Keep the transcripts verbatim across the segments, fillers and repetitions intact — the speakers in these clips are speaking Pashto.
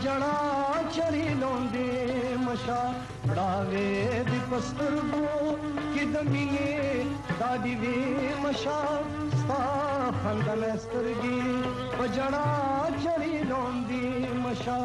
पजड़ा चरी लोंदे मशा बड़ावे दी पस्तरगो कि दमीने दादी वे मशा सा खंदन स्तरगी पजड़ा चरी लोंदी मशा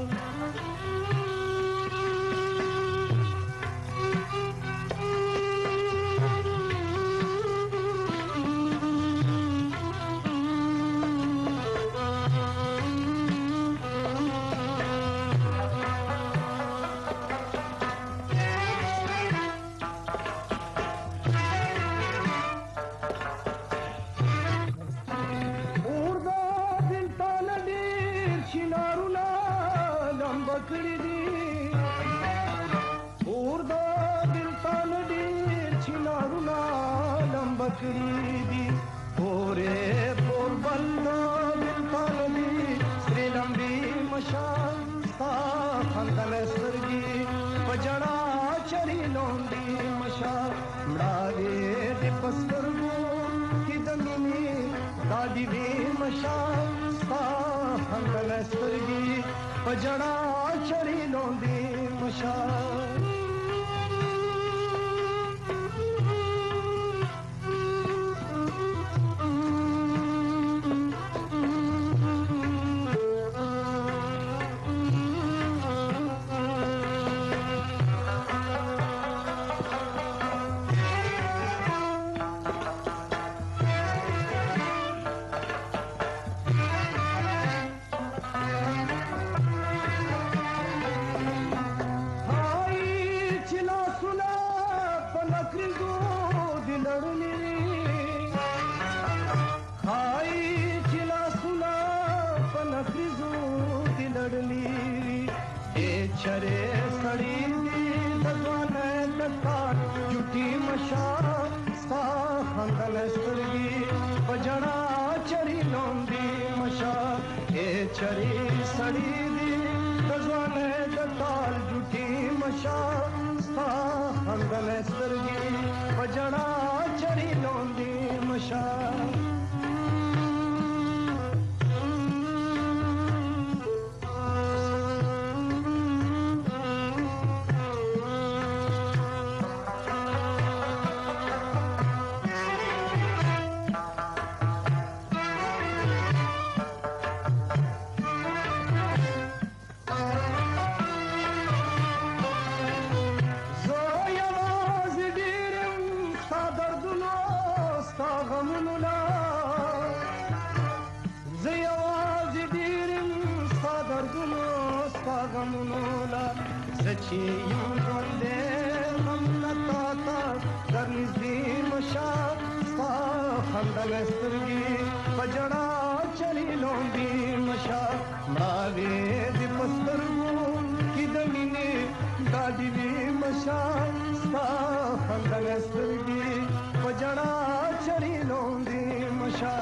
बकरी ओरे पोरबंदा दिलतानी श्रीलंबी मशा सा खंदन सरगी पजड़ा चरी लोंदी मशा मड़ावे दे पस्तरगो की दमीनी दादी वे मशा सा खंदन सरगी पजड़ा चरी लोंदी मशा चरे सड़ी भगवान दत्ता जुटी मशा सा खंदन सरगी बजड़ा चरी लोंदी मशा ए चरी सड़ी भगवान दत्ता जुटी मशा सा खंदन सरगी बजड़ा चरी लोंदी मशा Zachi yunde mamlatata darnizi masha sa khandal sturgi pajada chali londi masha maave di pastargu kidamine dadi vi masha sa khandal sturgi pajada chali londi masha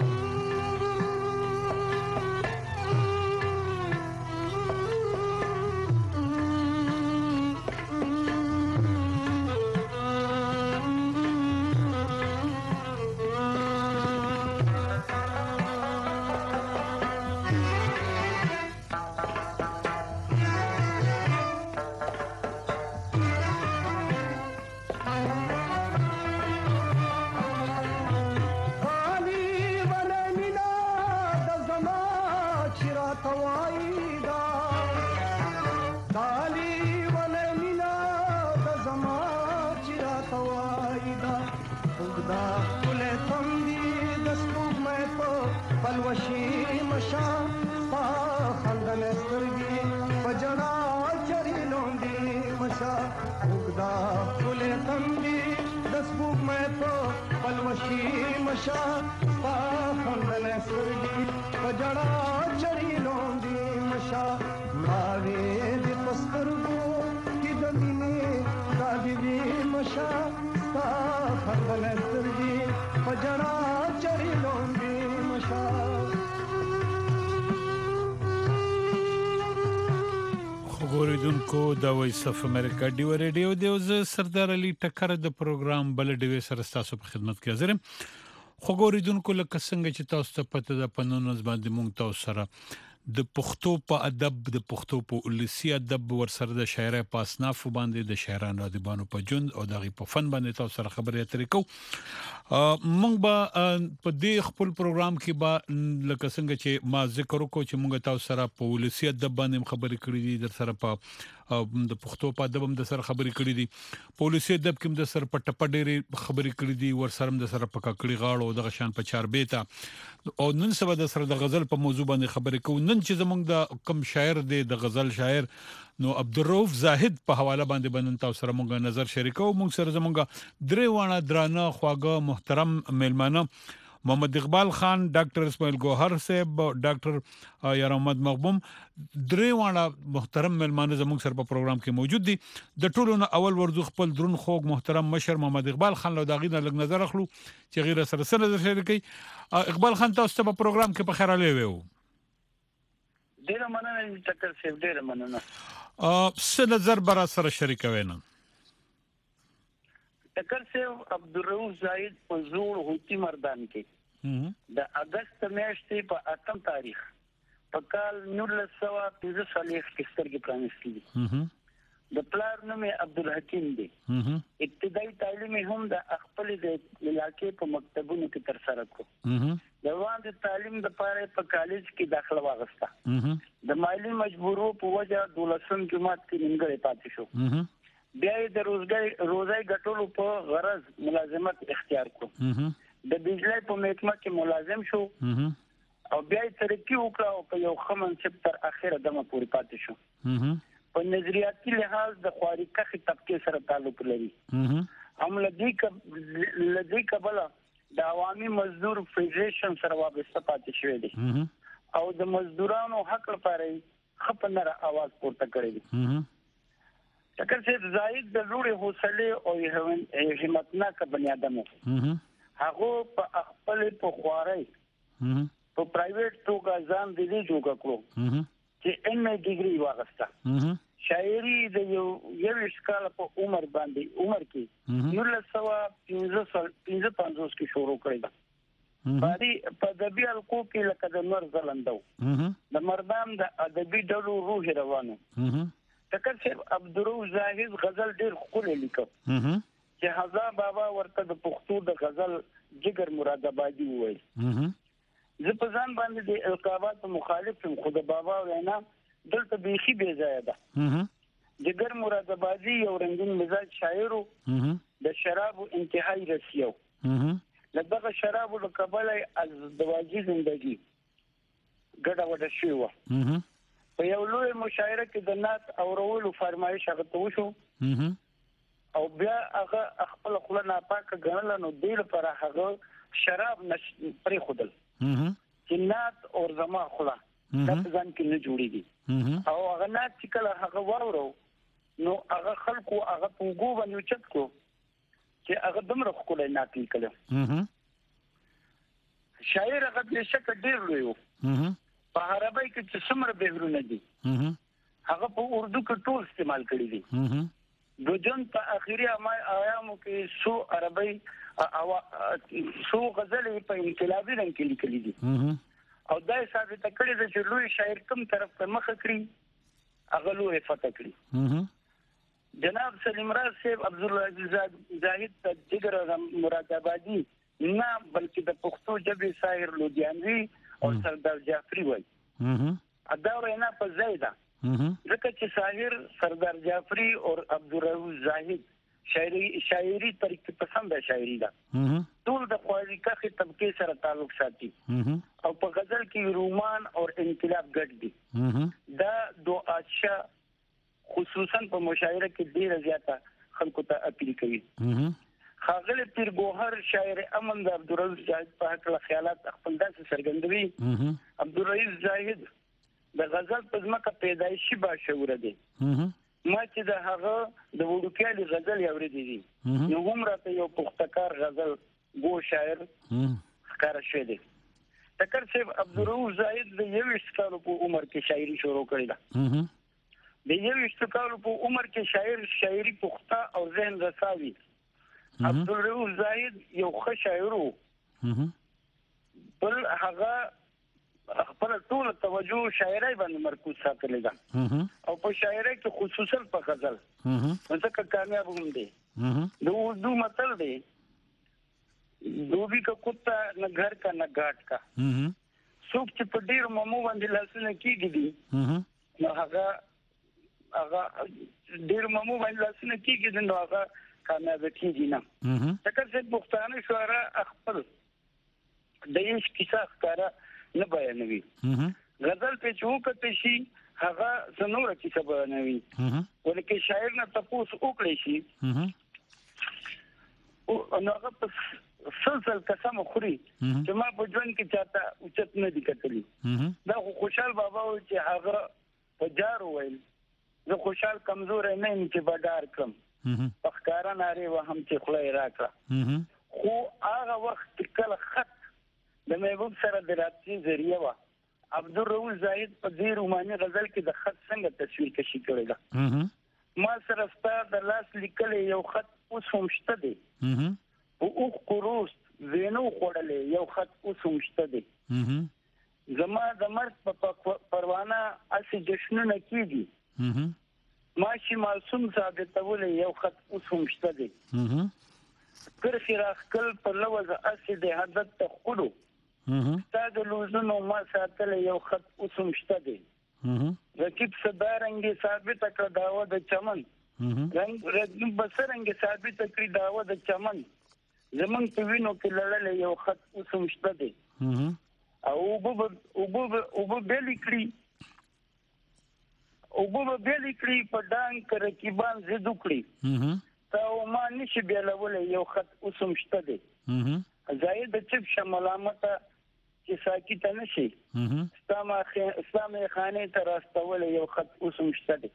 पलवशी मशा पा खंदन सरगी पजड़ा चरी लोंदी मशा उगदा फुले तंदी दसबुक में तो पलवशी मशा पा खंदन सरगी पजड़ा चरी लोंदी मशा मावे दे पस्तरगो की दमीने दादी दी मशा पा खंदन सरगी पजड़ा चरी लोंदी मशा ګوریدونکو د وایس اف امریکا ډیو ریډیو د اوز سردار علي ټکر د پروګرام بل ډیو سره تاسو په خدمت کې حاضر یم. خو ګوریدونکو لکه څنګه چې تاسو ته پته ده په نن ورځ باندې مونږ تاسو سره د پښتو په ادب د پښتو په ولسی ادب ورسره د شاعرۍ په اصناف باندې د شاعرانو ادیبانو په جون او دغه په فن باندې تاسو سره خبرې اترې کوو. مونږ به په دې خپل پروګرام کې به لکه څنګه چې ما ذکر وکړو چې مونږ تاسو سره په ولسی ادب باندې خبرې کړې دي، در سره په د پښتو په ادب هم د سره خبرې کړې دي، په ولسی ادب کې هم د سره په ټپه ډېرې خبرې کړې دي، ورسره هم د سره په ککړی غاړو دغه شان په چار بیته او نن سبا د سره د غزل په موضوع باندې خبرې کوو. نن چې زمونږ د کم شاعر دی د غزل شاعر نو عبدالرؤف زاهد په حواله باندې باندې تاسو سره مونږ نظر شریکو. مونږ سره زمونږ درې وانه درانه خواږه محترم میلمانه محمد اقبال خان، ډاکټر اسماعیل گوهر صاحب، ډاکټر یار احمد مغبوم، درې وانه محترم میلمانه زموږ سره په پروګرام کې موجود دي. د ټولو نه اول ورزو خپل درون خوږ محترم مشر محمد اقبال خان له داغې نه لږ نظر اخلو چې غیر سره سره نظر شریکي. اقبال خان تاسو ته په پروګرام کې په خیر علي وو. ډیر مننه ټکر سیف، ډیر مننه. ا څه نظر برا سره شریکوي نه ټکر سیف عبدالرؤف زاهد په زوړ هوتی مردان کې د اگست میاشتې په اتم تاریخ په کال نولس سوه پنځه څلوېښت کې سترګې پرانیستې دي. د پلار نوم یې عبدالحکیم دی. ابتدایي تعلیم هم د خپل د علاقې په مکتبونو کې تر سره کړو. د وړاندې تعلیم لپاره په کالج کې داخله واغسته. د مالی مجبورو په وجه دولسم جماعت کې نیمګړی پاتې شو. بیا یې د روزګار روزای ګټلو په غرض ملازمت اختیار کړو. د بجلی په محکمه کې ملازم شو او بیا یې ترقي وکړه او په یو ښه منصب تر اخره دمه پورې پاتې شو. په نظریاتي لحاظ د خوارکخې طبقې سره تعلق لري. هم لدې کبله د عوامي مزدور فدریشن سره وابسته پاتې شوی دی او د مزدورانو حق لپاره ښه په نره اواز پورته کړی دی. ټکر سیف زاهد د لوړې حوصلې او همتناکه بني ادم و. هغه په خپل په خوارۍ په پرایویټ توګه ځان د دې جوړ کړو چې ایم اے ډیګري واغسته. شاعري د یو یویشت کاله په عمر باندې عمر کې نولس سوه پنځه پنځوس کې شروع کړی ده. په ادبي حلقو کې لکه د نور ځلنده و. د مردان د ادبي ډلو روح روانو. ټکر صاحب عبدالرؤف زاهد غزل ډیر ښکلی لیکه چې حضا بابا ورته د پښتو د غزل جګر مراد آبادي وویل. زه په ځان باندې د القاباتو مخالف یم خو د بابا وینا دلته بیخي بې ځایه ده. جګر مراد آبادي یو رنګین مزاج شاعر و، د شرابو انتهایی رسیو. له دغه شرابو له کبله از دواجی زندگی ګډه وډه شوې وه. په یو لوی مشاعره کې د نعت اورولو فرمایش هغه ته وشو او بیا هغه خپل خوله ناپاکه ګڼله، نو دې لپاره هغه شراب پرېښودل چې نعت اور زما خوله دا په ځان کې نه جوړېږي. او هغه نعت چې کله هغه واورو نو هغه خلکو هغه په اوږو باندې اوچت کړو چې هغه دومره ښکلی نعت لیکلی. شاعر هغه بېشکه ډېر لوی و. په عربی کې چې څومره بهرونه دي هغه په اردو کې ټول استعمال کړي دي. د جون په اخري ایامو کې سو عربی سو غزلې په انقلابي رنګ کې لیکلي دي او دا ثابته کړې ده چې لوی شاعر کوم طرف ته مخه کړي هغه لوی فتح کړي. جناب سلیم راز صاحب عبدالعزیز زاهد ته جګر مراد آبادي نه بلکې د پښتو ژبې شاعر لودیانوي او سردار جعفری وای. ادا وینا په ځای ده ځکه چې شاعر سردار جعفری او عبدالرؤف زاهد شاعري شاعري طریقې پسند شاعري ده. ټول د خوارکخې طبقې سره تعلق ساتي او په غزل کې رومان او انقلاب ګډ دي. دا دو اشیا خصوصا په مشاعره کې ډیره زیاته خلکو ته اپیل کوي. خاغل پیر گوهر شاعر امن د عبدالرؤف زاهد په هکله خیالات خپل داسې څرګندوي. عبدالرؤف زاهد د غزل په ځمکه پیدایشي باشعوره دی. ما چې د هغه د وړوکیالي غزل اورېدې دي نو هم راته یو پختکار غزل ګو شاعر ښکاره شوی دی. ټکر صاحب عبدالرؤف زاهد د یویشت کالو په عمر کې شاعري شروع کړې ده. د یویشت کالو په عمر کې شاعر شاعري پخته او ذهن رساوي. عبدالرؤف زاهد یو ښه شاعر و بل هغه خپل ټول توجه شاعرۍ باندې مرکوز ساتلی ده او په شاعرۍ کې خصوصا په غزل ځکه کامیاب هم دي. د اردو متل دی دوبی کا کتا نه گھر کا نه گاټ کا څوک چې په ډیر ممو باندې لاسونه کیږي دي نو هغه هغه ډیر ممو باندې لاسونه کیږي نو هغه کامیاب کیږي نه. ځکه چې پښتانه شاعر خپل د هیڅ کیسه ښکارا نه بیانوي. غزل په چوکته شي هغه سنوره کیسه بیانوي ولکه شاعر نه تاسو وکړئ شي او هغه په سلسل قسم خوري چې ما په ژوند کې چاته اوچت نه دي کتلی. دا خوشحال بابا و چې هغه په جار وویل زه خوشحال کمزور نه یم چې بډار کړم پخکارا ناری و هم چې خلای راکړه. خو هغه وخت کله خط د محبوب سره د رابطې ذریعہ و عبدالرؤف زاهد په دې روماني غزل کې د خط څنګه تصویر کشي کړی ده. ما سره ستا د لاس لیکل یو خط اوس هم شته دی او اوخ کوروست وینو خوړلې یو خط اوس هم شته دی. زما د مرګ په پروانه اسی جشنونه کیږي ماشي معصوم ثابتول یو خط اوس هم شته دی. کرخي راخکل په لوز اسی د حدت تخلو تا د لوزونو ما ساتل یو خط اوس هم شته دی. رکیب صدارنګي ثابت کړ داوا د چمن رنگ رنگ بسرنګي ثابت کړ داوا د چمن زمون په وینو کې لړل یو خط اوس هم شته دی. او وب وب وب بیل کړی او وب بیل کړی په ډانګ رکیبان زیدو کړی تا ما نشي بیلول یو خط اوس هم شته دی. زاید چپ شملامت چې ساکت نشي اسلامي خانه ته راستول یو خط اوس هم شته دی.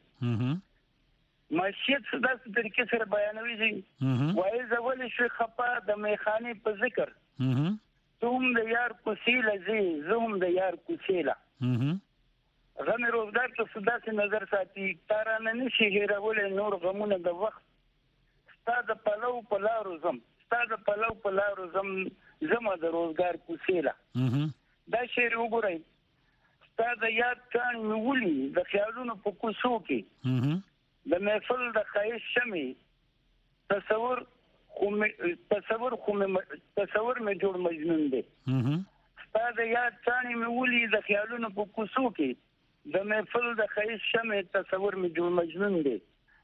مشیت صدا طریقې سره بیانوي دي وای زول شي خپا د میخانه په ذکر توم د یار کوسیله زی زوم د یار کوسیله غم روزګار ته صدا سي نظر ساتي تارانه نشي هیرول نور غمونه د وخت ستا د پلو په لارو زم ستا د پلو په لارو زم زما د روزګار کوسیله. دا شعر وګورئ ستا د یاد کان مولي د خیالونو په کوڅو کې د محفل د خایش شمي تصور خو تصور خو تصور مې جوړ مجنون دی. ستا د یاد کان مولي د خیالونو په کوڅو کې د محفل د خایش شمي تصور مې جوړ مجنون دی.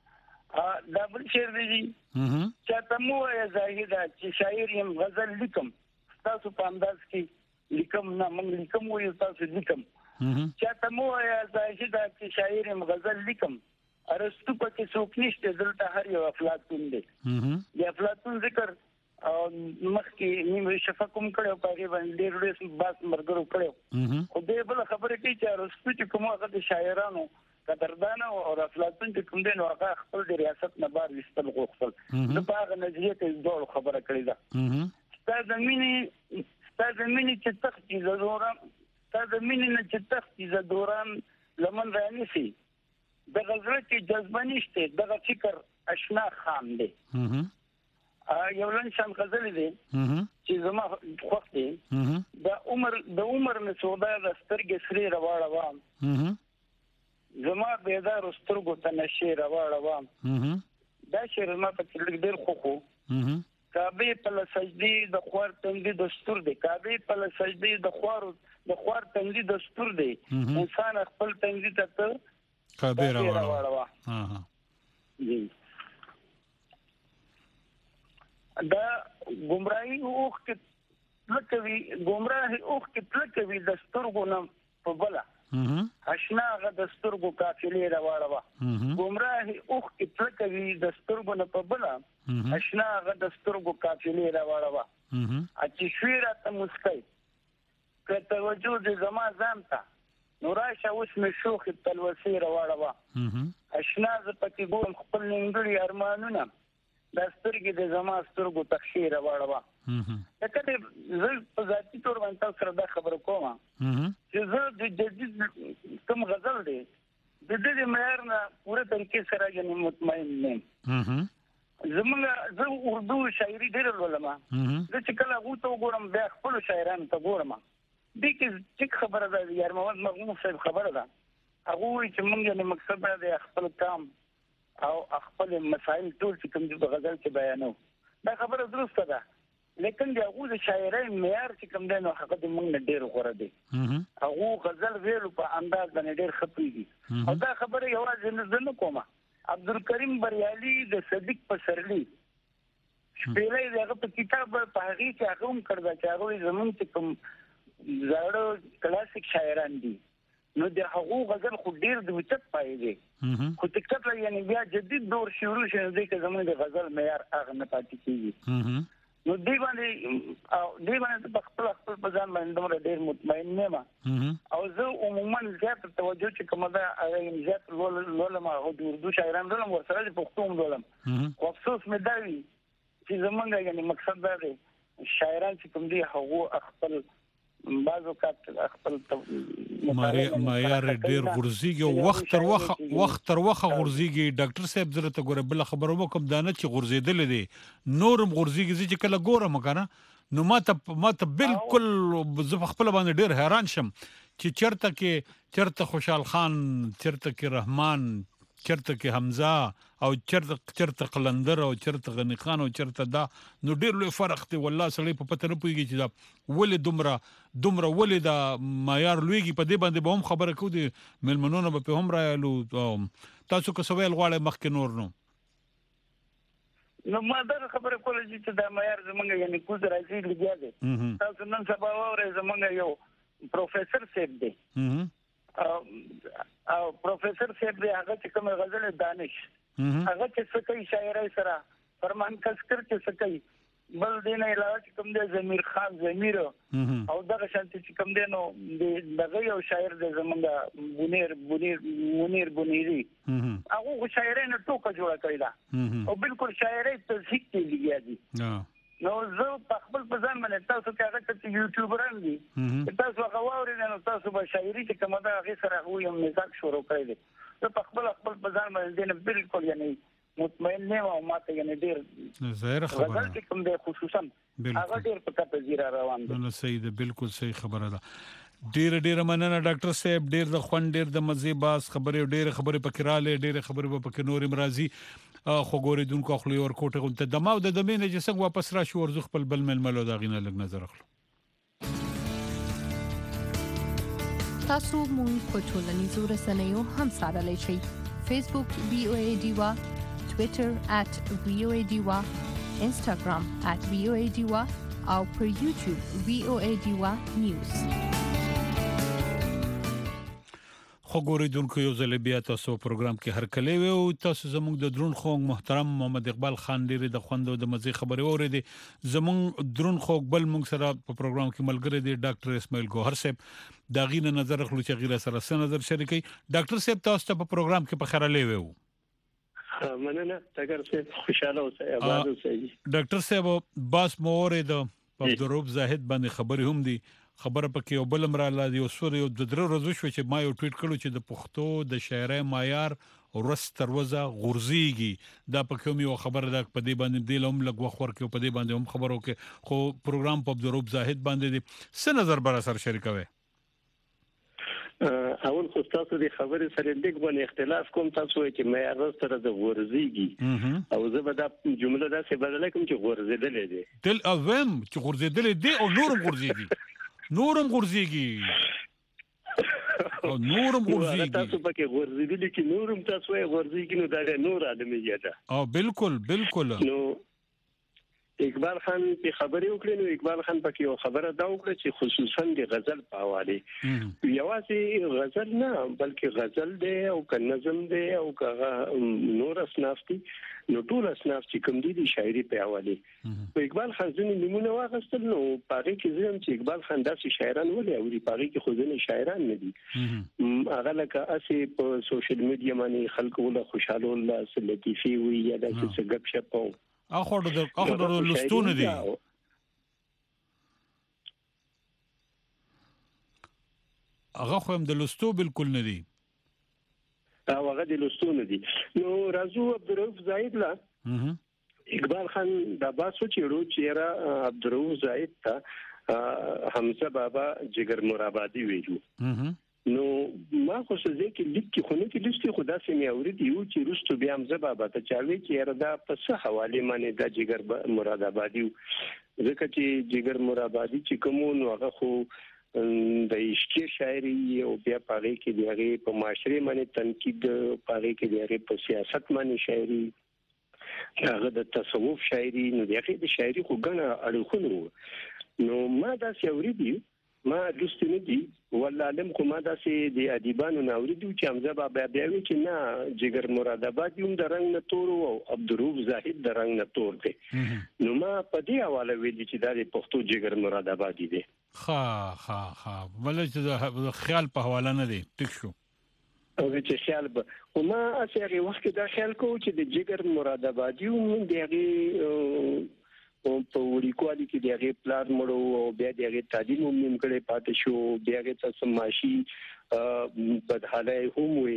دا بل شعر دی چاته مو یا زاهد چې شاعر يم غزل لیکم تاسو په انداز کې لیکم نه من لیکم وي تاسو لیکم چاته مو یا زاهد چې شاعر يم غزل لیکم ارستو پکې څوک نشته دلته هر یو افلاطون دی. د افلاطون ذکر مخکې نیمه شفقم کړو پاره باندې ډېر ډېر باس مرګرو کړو خو دې بل خبره کوي چې ارستو چې کومه د شاعرانو قدردان او افلاطون چې کوم دین هغه خپل د ریاست نه بار وستل غوښتل د باغ نظریه ته ډول خبره کړې ده. ستاسو د مینې ستاسو د مینې چې تختی زورم ستاسو د مینې نه چې تختی ز دوران لمن رانی سي د غزل کې جذبه نشته دغه فکر آشنا خام دی. یو لنشان غزل دی چې زما خوښ دی د عمر د عمر نه سودا د سترګې سری رواړه وام زما بیدار سترګو ته نشي رواړه وام. دا شعر ما په لږ ډېر خوخو کعبه په سجدي د خوار تندي دستور دی کعبه په سجدي د خوار د خوار تندي دستور دی انسان خپل تندي ته کعبه راوړه. ها ها دا گمراهي اوخ کې لکوي گمراهي اوخ کې لکوي د سترګو نه په بلا آشنا غ د سترګو قافلې راوړه گمراهي اوخ کې لکوي د سترګو نه په بلا آشنا غ د سترګو قافلې راوړه اچي شویره ته مسکای کته وجود زما ځانته نوراشه اوس مې شوخ تلوسې راوړه آشنا ز پکې ګوم خپل نیمګړي ارمانونه د سترګې د زما سترګو تخشې راوړه. کله زه په ذاتي تور باندې تاسو سره دا خبره کوم چې زه د جدید کوم غزل دی د دې معیار نه پوره طریقې سره یې مطمئن نه زمونږ زه اردو شاعري ډېر ولما زه چې کله غو ته وګورم بیا خپل شاعرانو ته ګورم دې کې چې خبره ده یار محمد مغموم صاحب خبره ده هغه چې موږ نه مقصد ده خپل کام او خپل مسائل ټول چې کوم د غزل کې بیانو دا خبره درسته ده لیکن د هغه د شاعرۍ معیار چې کوم دی نو هغه د موږ نه ډیر غوړه دی هغه غزل ویلو په انداز باندې ډیر خپيږي او دا خبره یوازې نه کومه عبدالکریم بریالي د صدیق پسرلی شپېلې دغه په کتاب په هغه کې هغه هم کړی چې هغه زمون چې کوم زړه کلاسیک شاعران دي نو د هغه غزل خو ډیر د وچت پای دی خو تکتب یعنی بیا جدید دور شروع شوه د زمون د غزل معیار هغه نه پاتې کیږي نو دی باندې او دی باندې په خپل خپل ځان باندې ډیر مطمئن نه ما او زه عموما زیات توجه چې کومه ده هغه زیات لولم او د اردو شاعرانو لولم ورسره د پښتو لولم او افسوس مې دا وی چې زمونږ یعنی مقصد دا دی شاعران چې کوم دي هغه خپل بعضو کات خپل معیار ډیر غورځيږي او وخت تر وخت وخت تر وخت غورځيږي ډاکټر صاحب زره ته ګوره بل خبرو وکم دانه چې غورځیدل دي نورم غورځيږي چې کله ګورم کنه نو ماته ماته بالکل زه خپل باندې ډیر حیران شم چې چرته کې چرته خوشحال خان چرته کې رحمان چرته کې حمزه او چرته چرته قلندر او چرته غنی خان او چرته دا نو ډیر لوی فرق دی والله سړی په پته نه پويږي چې دا ولې دومره دومره ولې دا معیار لویږي په دې باندې به هم خبره کو دي ملمنونه به هم رايلو تاسو که سوال غواړئ مخکې نور نو نو ما دا خبره کوله چې دا معیار زمونږ یعنی کوز راځي لګیا دي تاسو نن سبا وره زمونږ یو پروفیسور صاحب دی او پروفیسور صاحب دی هغه چې کوم غزل دانش هغه چې سکه شاعرای سره فرمان کسکر چې سکه بل دینه علاوه چې کوم دی زمیر خان زمیر او دغه شانتي چې کوم دی نو دغه یو شاعر دی زمونږ بونیر بونیر مونیر بونیری هغه شاعرای نه ټوکه جوړه کړی دا او بالکل شاعرای تصحیح کې لګیا دي نو زه په خپل ځان باندې تاسو کې هغه چې یوټیوبران دي تاسو هغه واورئ نو تاسو به شاعري چې کومه ده هغه سره هغه یو مزاج شروع کړی دی زه په خپل خپل ځان باندې بالکل یعنی مطمئن نه او ماته یعنی ډیر ظاهر خبره غزل چې کوم دی خصوصا هغه ډیر په کته زیرا روان دی نو صحیح ده بالکل صحیح خبره ده ډیر ډیر مننه ډاکټر صاحب ډیر د خوند ډیر د مزي باس خبره ډیر خبره پکراله ډیر خبره په پک نور مرضی خو ګورې دونکو خپل ور کوټه ته دماو د دمینه چې څنګه واپس راشي ورزخ خپل بل ململو دا غینه لګ نظر اخلو تاسو مونږ په ټولنیزو رسنیو هم سره لشي فیسبوک وی او ای ډیوا ټوئیټر at وی او ای ډیوا انستګرام at وی او ای ډیوا او پر یوټیوب وی او ای ډیوا نیوز خو ګورې دونکو یو ځل بیا تاسو پروګرام کې هر کله وو تاسو زموږ د درون خو محترم محمد اقبال خان ډېر د خوندو د مزي خبري اورېدي زموږ درون خو بل موږ سره په پروګرام کې ملګری دی ډاکټر اسماعیل ګوهر صاحب دا غینه نظر خلو چې غیره سره سره نظر شریکي ډاکټر صاحب تاسو ته په پروګرام کې په خیره لیوو مننه تاګر صاحب خوشاله اوسئ آباد اوسئ ډاکټر صاحب باس مورې د په دروب زاهد باندې خبري هم دي خبره پکې یو بل امراله دی او سور یو د درو ورځې شو چې ما یو ټویټ کړو چې د پښتو د شاعرۍ معیار ورس تروزه غورځيږي دا پکې یو خبره ده په دې باندې د لوم لګ وخور کې په دې باندې هم خبرو کې خو پروګرام په دروب زاهد باندې دي څه نظر بر سره شریکوي اول خو تاسو د خبرې سره لیک باندې اختلاف کوم تاسو چې معیار سره د غورځيږي او زه به دا جمله دا څه بدل کوم چې غورځیدل دي تل اوم چې غورځیدل دي او نورم غورځيږي نورم غورځيږي او نورم غورځيږي تاسو پکې غورځېدل کې نورم تاسو یې غورځيږي نو دا نور ادمي ده او بالکل بالکل نو اقبال خان په خبرې وکړې نو اقبال خان پکې یو خبره دا وکړه چې خصوصا د غزل په حواله یوازې غزل نه بلکې غزل دی او ک نظم دی او ک نور اصناف دي نو ټول اصناف چې کوم دي د شاعري په حواله په اقبال خان ځنې نمونه واغستل نو پاره کې زم چې اقبال خان داسې شاعران ولې او د پاره کې خو ځنې شاعران نه دي هغه لکه اسی په سوشل میډیا باندې خلکو له خوشاله الله لطیفي وي یا داسې څه غب شپ اخو د اخو د لستون دي هغه خو هم د لستو بالکل نه دي او هغه د لستون دي نو رازو عبدالرؤف زاهد لا اقبال خان د باسو چیرو چیرې عبدالرؤف زاهد ته حمزه بابا جګر مرابادي ویلو نو ما خو څه ځکه لیک کې خو نه کې لستي خدا سي مې اورید یو چې رستو بیا حمزه بابا ته چاوي چې ردا په څه حواله باندې د جګر مرادآبادي ځکه چې جګر مرادآبادي چې کوم نو هغه خو د عشقي شاعري او بیا پاره کې دیغه په معاشري باندې تنقید پاره کې دیغه په سیاست باندې شاعري هغه د تصوف شاعري نو دیغه د شاعري خو ګڼه اړخونه نو ما دا سیوري دی ما لستنه دي والله علم کومه دا سي د ادیبانو ناوریدو چې حمزه بابا بیا وی چې نه جګر مرادآباد یم د رنگ نه تور او عبدالروف زاهد د رنگ نه تور دي نو ما په دې حواله ویل چې دا د پښتو جګر مرادآباد دي ها ها ها ولې د خیال په حواله نه دي ټیک شو او چې خیال به او ما اسره وخت دا خیال کو چې د جګر مرادآباد یم دغه او په وړیکوالي کې دغه پلان مړو او بیا دغه تعلیم هم نیم کړي پاتې شو بیا هغه سماشي بدحاله هم وي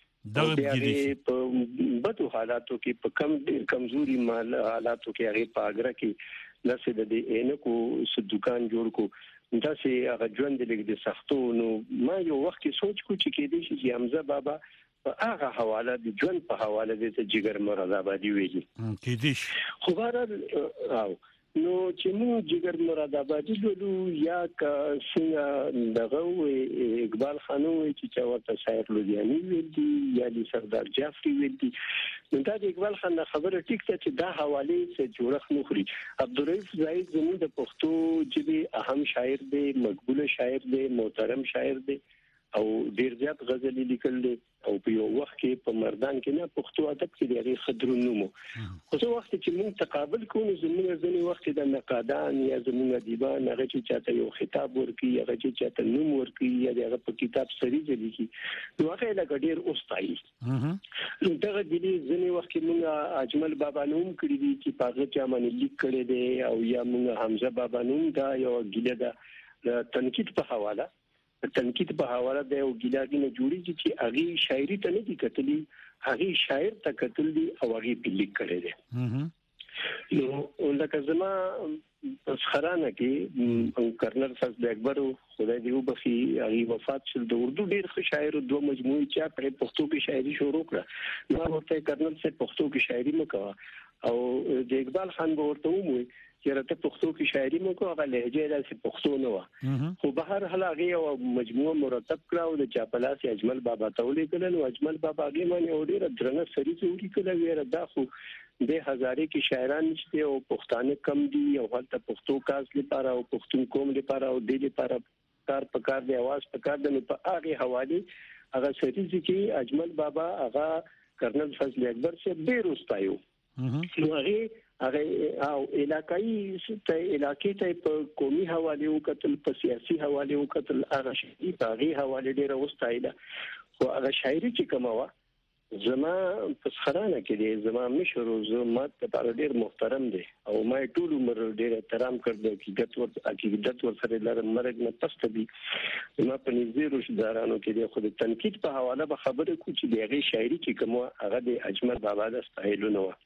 دغه په بدو حالاتو کې په کم کمزوري مال حالاتو کې هغه پاګره کې لسه د دې انکو س دکان جوړ کو دا سي هغه ژوند د دې سختو نو ما یو وخت کې سوچ کو چې کې دې چې حمزه بابا په هغه حواله د ژوند په حواله د جګر مرادآبادي ویلي کې دې خو بهر او نو چې مو جګر مرادآبادي لولو یا کا څنګه دغه اقبال خانو چې چا ورته شاعر لودیانی ویل دي یا د سردار جعفری ویل دي نو دا د اقبال خان خبره ټیک ته چې دا حواله څخه جوړخ نو خوري عبدالرؤف زاهد زموږ د پښتو ژبې اهم شاعر دی مقبول شاعر دی محترم شاعر دی او ډیر زیات غزل لیکل دي او په یو وخت کې په مردان کې نه پښتو ادب کې لري خضرونو مو خو څو وخت چې موږ تقابل کوو زموږ ځنی وخت د نقادان یا زموږ ادیبان هغه چې چاته یو خطاب ورکي هغه چې چاته نوم ورکي یا هغه په کتاب سری لیکي نو هغه لا ډیر اوستایي نو دغه د دې ځنی وخت کې موږ اجمل بابا نوم کړی دي چې پاغه چا باندې لیک کړی دی او یا موږ حمزه بابا نوم دا یو ګیله ده تنقید په حواله تنقید په حواله د یو ګیلاګي نه جوړیږي چې هغه شاعري ته نه دي کتلي هغه شاعر ته کتل دي او هغه په لیک کړی دی نو لکه زما خرانه کې کرنل فضل اکبر خدای دې وبخي هغه وفات شو د اردو ډیر ښه شاعر دوه مجموعي چا په پښتو کې شاعري شروع کړه نو ورته کرنل سے پښتو کې شاعري وکړه او د اقبال خان ورته وموي چې راته پښتو کې شاعري مو کوه هغه لهجه داسې پښتو نه و خو بهر حال هغه یو مجموعه مرتب کړه او د چاپلاس اجمل بابا ته ولیکل نو اجمل بابا هغه باندې وړي درنه سړي څوري کړه ویره دا خو د هزارې کې شاعران نشته او پښتانه کم دي او هلته پښتو کاز لپاره او پښتون قوم لپاره او د لپاره کار پکار دی आवाज پکار دی په هغه حواله هغه سړي چې اجمل بابا هغه کرنل فضل اکبر سے بیروستایو نو هغه هغه او علاقائی ته علاقې ته په قومي حواله او قتل په سیاسي حواله او قتل هغه شي په هغه حواله ډیره واستایله خو هغه شاعري چې کومه زما په خرانه کې دي زما مشر او زما ته ډیر محترم دي او ما ټول عمر ډیر احترام کړل چې ګټ ور عقیدت ور سره لرم مرګ نه پسته دي ما په نږدې روشدارانو کې دي خو د تنقید په حواله به خبره کو چې دغه شاعري چې کومه هغه د اجمل بابا د استایلونه و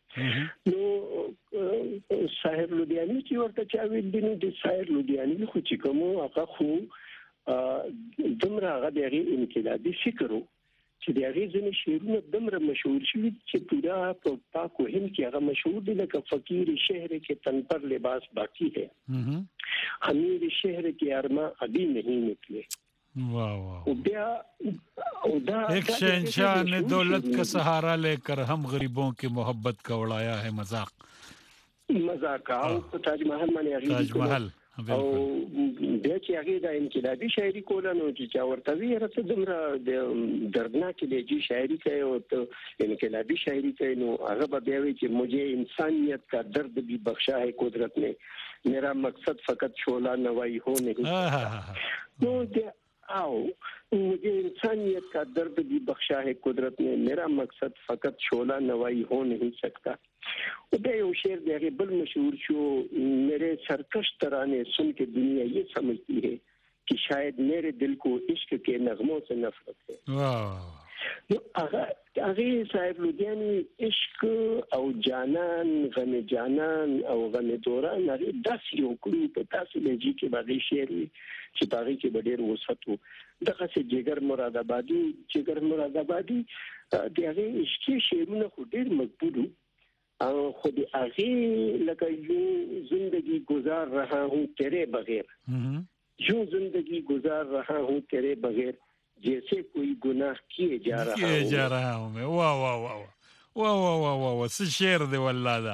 نو شاعر لودیانی چې ورته چا ویل دي نو د شاعر لودیانی خو چې کومه هغه خو دمر هغه دغه انقلابي فکرو چې د هغه ځینې شعرونه دمر مشهور شوي چې پورا په پاک وهم کې هغه مشهور دي لکه فقیر شهر کې تن پر لباس باقی ہے امیر شهر کې ارما ابھی نہیں نکلے واہ واہ او بیا او دا ایک شہنشاہ نے دولت کا سہارا لے کر ہم غریبوں کی محبت کا اڑایا ہے مذاق مذاق او تاج محل باندې تاج محل او بیا چې هغه د انقلابي شاعري کوله نو چې چا ورته ویره دمره د دردناک لهجه شاعري کوي او ته انقلابي شاعري کوي نو هغه بیا وی چې مجھے انسانیت کا درد بھی بخشا ہے قدرت نے میرا مقصد فقط شعلہ نوائی ہو نہیں نو د او مجھے انسانیت کا درد بھی بخشا ہے قدرت نے میرا مقصد فقط شعلہ نوائی ہو نہیں سکتا او بیا یو شعر دغه بل مشهور شو میرے سرکش ترانے سن کے دنیا یہ سمجھتی ہے کہ شاید میرے دل کو عشق کے نغموں سے نفرت ہے نو هغه هغه صاحب لودیانی عشق او جانان غم جانان او غم دوران هغه داسې یو کړو په تاسو لږی کې باندې شعر چې باغی کې ډېر وساتو دغه چې جګر مراد آبادی جګر مراد آبادی د هغه عشق شعرونه خو ډېر مقبول او خود هغه لکه یو زندگی گزار رہا ہوں تیرے بغیر یوں زندگی گزار رہا ہوں تیرے بغیر جیسے کوئی گناہ کیے جا رہا ہوں کیے جا رہا ہوں میں واہ واہ واہ واہ واہ واہ واہ واہ څه شعر دی والله دا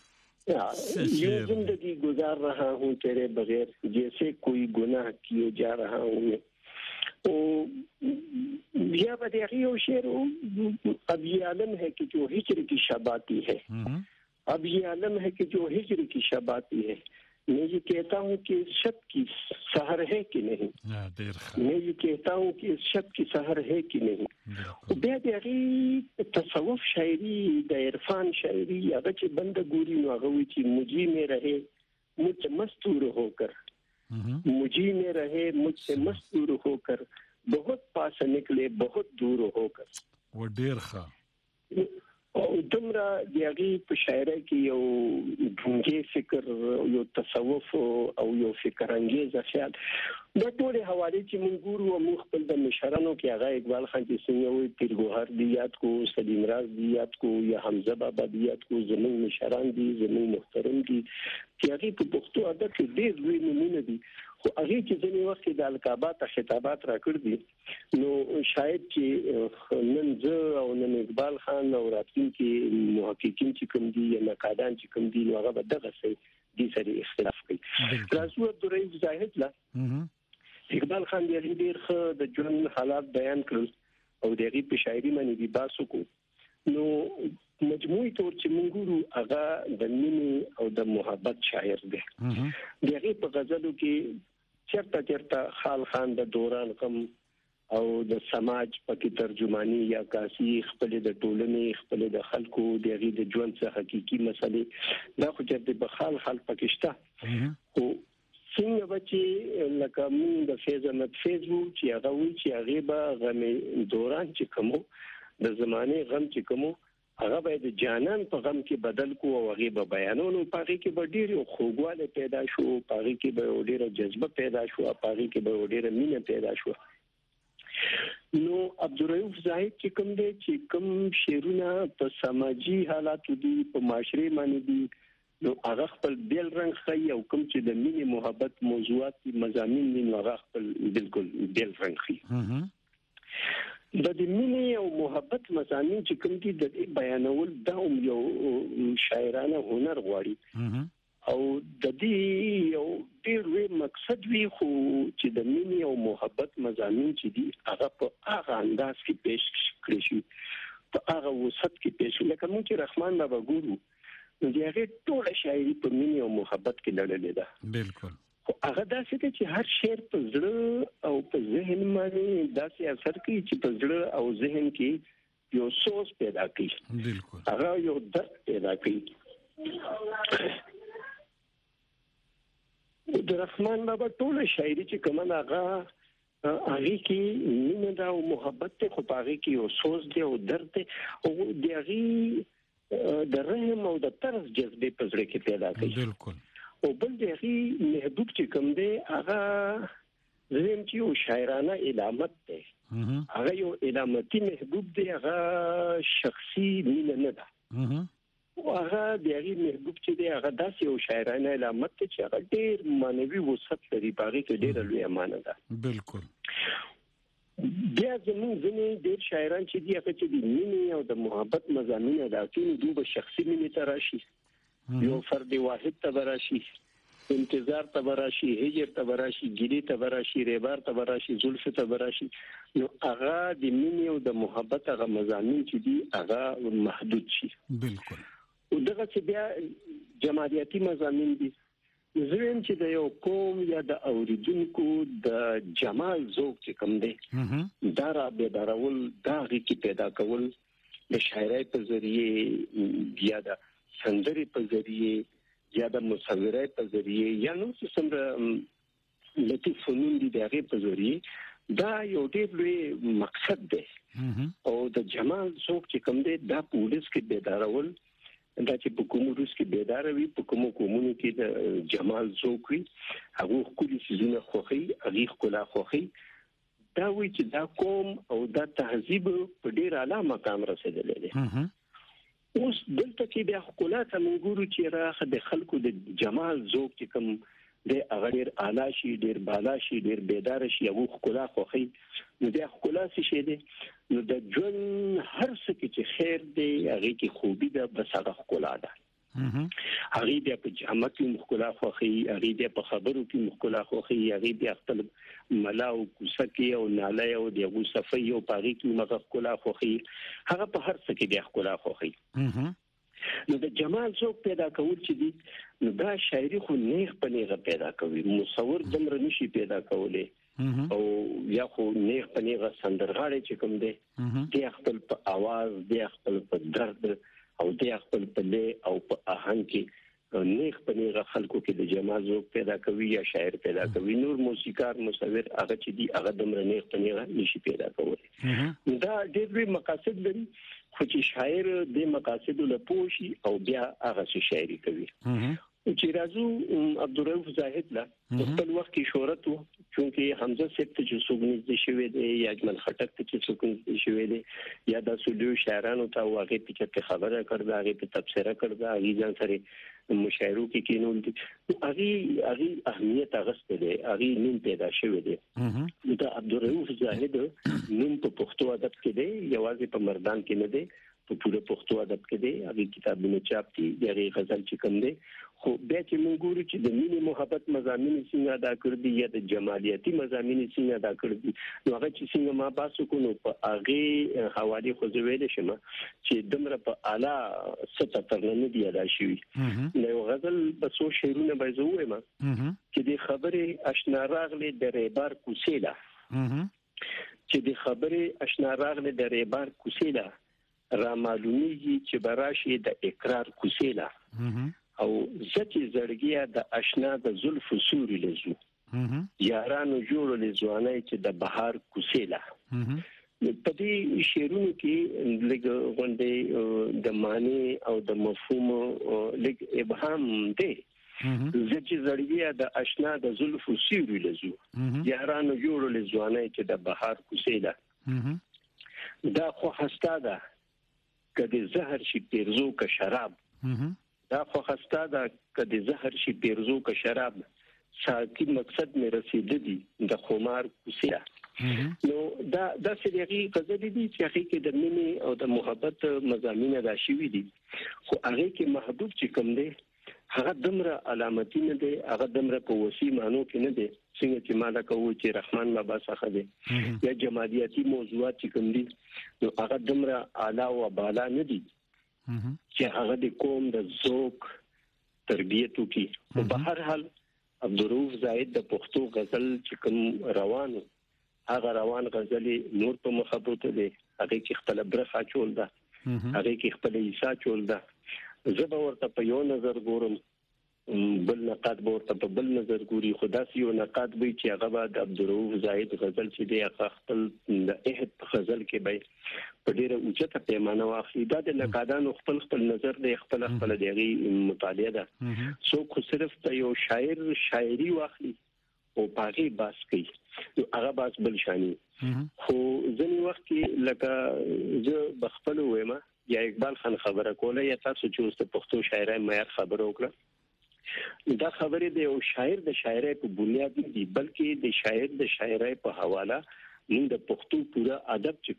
یوں زندگی گزار رہا ہوں تیرے بغیر جیسے کوئی گناہ کیے جا رہا ہوں میں او بیا بدیعی و شعر اب یہ عالم ہے کہ جو ہجر کی شب آتی ہے اب یہ عالم ہے کہ جو ہجر کی شب آتی ہے میں یہ کہتا ہوں کہ اس شب کی سحر ہے کہ نہیں میں یہ کہتا ہوں کہ اس شب کی سحر ہے کہ نہیں بیا دغه تصوف شاعری د عرفان شاعری هغه چې بند ګوري نو هغه وی چې مجھے میں رہے مجھ سے مستور ہو کر مجھے میں رہے مجھ سے مستور ہو کر بہت پاس نکلے بہت دور ہو کر و ډیر ښه او دمرا دیغي په شاعرۍ کې یو ډونګي فکر یو تصوف او یو فکر انګیز خیال د ټول حواله چې مونږ ګورو او مونږ خپل د مشرانو کې هغه اقبال خان چې څنګه وي پیرګوهر دی یاد کو سلیم راز دی یاد کو یا حمزه بابا دی یاد کو زموږ مشران دي زموږ محترم دي چې هغه په پښتو ادب کې ډېر لوی نمونه دي خو هغه چې ځینې وخت د القابات خطابات راکړ دي نو شاید چې نن زه او نن اقبال خان او راتلونکي محققین چې کوم دي یا نقادان چې کوم دي هغه به دغه څه دي سره اختلاف کوي راځو د رئیس زاهد لا اقبال خان دی ډېر ښه د ژوند حالات بیان کړل او دغه په شاعري باندې دی باسو کو نو مجموعي تور چې مونږ ګورو هغه د مینې او د محبت شاعر دی دغه په غزلو کې چرته چرته خال خان د دوران غم او د سماج پکې ترجمانی یا کاسی خپل د ټولنې خپل د خلکو دغه د ژوند څخه حقيقي مسلې دا خو چې د بخال خال پکشته او څنګه بچي لکه موږ د فیض احمد فیسبوک چې هغه وی چې هغه به غم دوران چې کومو د زمانه غم چې کومو هغه به د جانان په غم کې بدل کو او هغه به بیانونو پاره کې به ډیر خوږواله پیدا شو پاره کې به ډیر جذبه پیدا شو پاره کې به ډیر مینه پیدا شو نو عبدالرؤف زاهد چې کوم دی چې کوم شعرونه په سماجی حالاتو دي په معاشري باندې دي نو هغه خپل بیل رنگ خي او کوم چې د مینې محبت موضوعات مضامین دي نو هغه خپل بالکل بیل رنگ خي د دې مینې او محبت مضامین چې کوم دي د بیانول دا یو شاعرانه هنر غواړي او د دې یو ډېر لوی مقصد وی خو چې د مینې او محبت مضامین چې دي هغه په هغه انداز کې پیش کړی شي په هغه وسط کې پیش لکه موږ چې رحمان بابا ګورو نو هغه ټول شاعري په مینې او محبت کې لړلې ده بالکل هغه داسې دی چې هر شعر په زړه او په ذهن باندې داسې اثر کوي چې په زړه او ذهن کې یو سوز پیدا کوي بالکل هغه یو درد پیدا کوي د رحمان بابا ټول شاعري چې کومه هغه هغه کې مینه دا او محبت ته خو هغه کې یو سوز دی او درد دی او دغه د رحم او د طرز جذبه په زړه کې پیدا کوي بالکل او بل دغه محبوب چې کوم دی هغه زم چې یو شاعرانه علامت دی هغه یو علامتي محبوب دی هغه شخصي مینه نه ده او هغه دغه محبوب چې دی هغه داسې یو شاعرانه علامت دی چې هغه ډېر مانوي وسط لري باغې کې ډېر لوی امانه ده بالکل بیا زموږ ځینې ډېر شاعران چې دي هغه چې د مینې او د محبت مضامین ادا کوي دوی به شخصي مینې ته راشي یو فرد واحد ته براشي انتظار ته براشي هجر ته براشي ګری ته براشي ریبار ته براشي زلف ته براشي نو هغه د مینې او د محبت هغه مضامین چې دي هغه محدود شي بالکل او دغه چې بیا جماعتي مضامین دي زم چې د یو قوم یا د اوریدونکو د جمال ذوق چې کوم دی دا را به درول دا غي پیدا کول د شاعرۍ په ذریعه یا د سندري په ذریعه یا د مصورۍ په ذریعه یا نو څنګه لطیف فنون دي دغه په ذریعه دا یو ډېر لوی مقصد دی او د جمال ذوق چې کوم دی دا پولیس کې بیدارول دا چې په کوم روس کې بیدار وي په کوم کومونو کې د جمال ذوق وي هغه خپل سيزونه خوخي هغه خلا خوخي دا وی چې دا قوم او دا تهذیب په ډېر اعلی مقام رسیدلی دی اوس دلته کې بیا خپلات منګورو چې راخه د خلکو د جمال ذوق چې کوم د اغیر اعلی شي ډیر بالا شي ډیر بیدار شي یو خلا خوخي نو د خلا شي دی نو د جون هر څه کې خیر دی هغه کې خوبي ده بس هغه خلا ده هغه بیا په جامه کې خلا خوخي هغه بیا په خبرو کې خلا خوخي هغه بیا خپل ملاو کوسکی او ناله او دغه صفي او پاغي کې مغه خلا خوخي هغه په هر څه کې بیا خلا خوخي نو د جمال ذوق پیدا کول چې دي نو دا شاعري خو نیغ په نیغه پیدا کوي مصور دمر نشي پیدا کولای او یا خو نیغ په نیغه سندرغاړي چې کوم دی د خپل په आवाज د خپل په درد او د خپل په له او په آهنګ کې نیغ په نیغه خلکو کې د جمال ذوق پیدا کوي یا شاعر پیدا کوي نور موسیقار مصور هغه چې دی هغه دمر نیغ په نیغه نشي پیدا کولای دا ډېر مقاصد لري خو چې شاعر د مقاصد له پوښي او بیا هغه شاعري کوي چې راځو عبدالرؤف زاهد لا خپل وخت کې شهرت وو چونکه حمزه سیب ته چې څوګنځ دي شوی دی یا اجمل خټک ته چې څوګنځ دي شوی دی یا د سولو شاعرانو ته واغې چې خبره کړه هغه په تفسیر کړه هغه ځان سره مشاعرو کې کینول دي هغه هغه اهمیت هغه دی هغه نیم پیدا شوی دی دا عبدالرؤف زاهد نیم په پښتو ادب کې دی یوازې په مردان کې نه دی په ټول پښتو ادب کې دی هغه کتابونه چاپ دي دغه غزل چې کوم دی خو بیا چې موږ ګورو چې د مینې محبت مضامین څنګه ادا کړ دي یا د جمالیاتي مضامین څنګه ادا کړ دي نو هغه چې څنګه ما باسو کو نو په هغه حواله خو زه ویل شم چې دمر په اعلی سطح ترنه دی ادا شوی نو غزل په څو شعرونه به زه وایم چې د خبره آشنا راغله د ریبار کوسیلا چې د خبره آشنا راغله د ریبار کوسیلا را معلومیږي چې براشي د اقرار کوسیلا او زتی زړګیا د آشنا د زلف سوري لزو یارانو جوړ لزوانای چې د بهار کوسیلا په دې شعرونو کې لږ غونډې د معنی او د مفهوم لږ ابهام دی زتی زړګیا د آشنا د زلف سوري لزو یارانو جوړ لزوانای چې د بهار کوسیلا دا خو هستا ده کدی زهر شي پیرزو کا شراب دا خو خستا ده کدی زهر شي پیرزو کا شراب ساکی مقصد مې رسیدلی د خمار کوسیا نو دا د سړي غزل دي چې هغه کې د مینې او د محبت مضامین راشي وي دي خو هغه کې محبوب چې کوم دی هغه دمره علامتي نه دی هغه دمره په وسی مانو کې نه دی څنګه چې مالا کوو چې رحمان بابا څخه دی یا جمالیاتي موضوعات چې کوم دي نو هغه دمره اعلی او بالا نه دي چې هغه د قوم د ذوق تربیته کې په هر حال عبدالرؤف زاهد د پښتو غزل چې کوم روانو هغه روان غزل نور په مخبوته دي هغه کې خپل برخه چول ده هغه کې خپل عیسا چول ده زه به ورته په یو نظر ګورم بل نقاد به ورته په بل نظر ګوري خدا سي یو نقاد به چې هغه بعد عبدالرؤف زاهد غزل چې دی هغه خپل د احد غزل کې به په ډیره اوچته پیمانه واخلي دا د نقادانو خپل خپل نظر دی خپل خپل دیغي مطالعه ده سو خو صرف ته یو شاعر شاعري واخلي او پاغي باس کوي نو هغه باس بل شانی خو ځنی وخت کې لکه زه بخپل وایم یا اقبال خان خبره کوله یا تاسو چې اوس د پښتو شاعرای معیار خبره وکړه دا خبره د یو شاعر د شاعرۍ په بنیاد دي بلکې د شاعر د شاعرۍ په حواله موږ د پښتو پورا ادب چې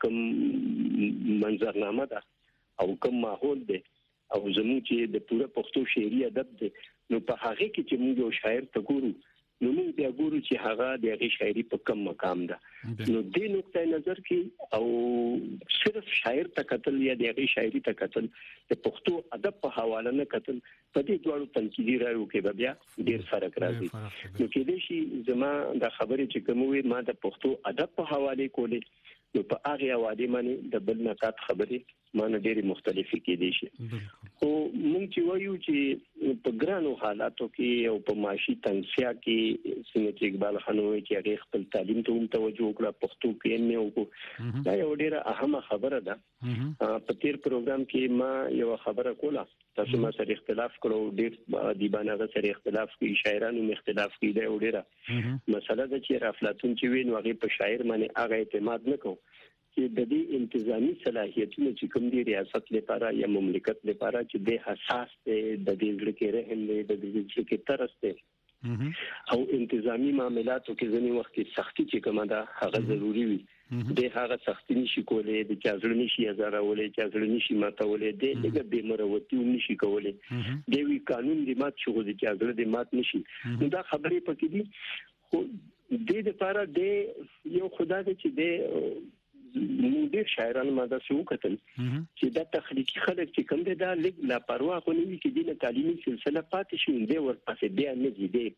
کوم منظرنامه ده او کوم ماحول ده او زموږ چې د پورا پښتو شعري ادب ده نو په هغه کې چې موږ یو شاعر ته ګورو نو موږ بیا ګورو چې هغه د هغه شاعري په کم مقام ده نو د نقطه نظر کې او صرف شاعر ته قتل یا د هغه شاعري ته قتل د پښتو ادب په حواله نه قتل په دې ډول تنقیدي رايو کې بیا ډیر فرق راځي نو کې دې شي زما د خبرې چې کوموي ما د پښتو ادب په حواله کولې نو په هغه حواله باندې د بل نقاط خبرې مانه ډېری مختلفې کې دي شي او موږ چې وایو چې په ګرانو حالاتو کې او په معاشي تنګسیا کې څنګه چې اقبال خان وایي چې هغه خپل تعلیم ته هم توجه وکړه پښتو کې نه وکړو دا یو ډیره اهمه خبره ده په تیر پروګرام کې ما یو خبره کوله تاسو ما سره اختلاف کړو ډیر دیبانه سره اختلاف کوي شاعرانو اختلاف کوي دا ډیره مسله ده چې افلاطون چې وین هغه په شاعر باندې هغه اعتماد نکوه چې د دې انتظامی صلاحیتونو چې کوم دی ریاست لپاره یا مملکت لپاره چې د حساس دی د دې ځل کې رحم دی د دې ځل کې ترس دی او انتظامی معاملاتو کې ځینې وخت کې سختي چې کومه ده هغه ضروری وي د هغه سختي نشي کولای د چازړ نشي ازارولې چازړ نشي ماتولې د دغه به مروتی نشي کولای د وی قانون د مات شو د چازړ د مات نشي نو دا خبرې پکې دي خو د دې لپاره د یو خدای چې د نو ډیر شاعرانو ماده شو کتل چې دا تخلیقي خلک چې کوم دي دا لګ لا پروا خو نه وي چې د تعلیمي سلسله پاتې شي دی ورپسې بیا نه دي دی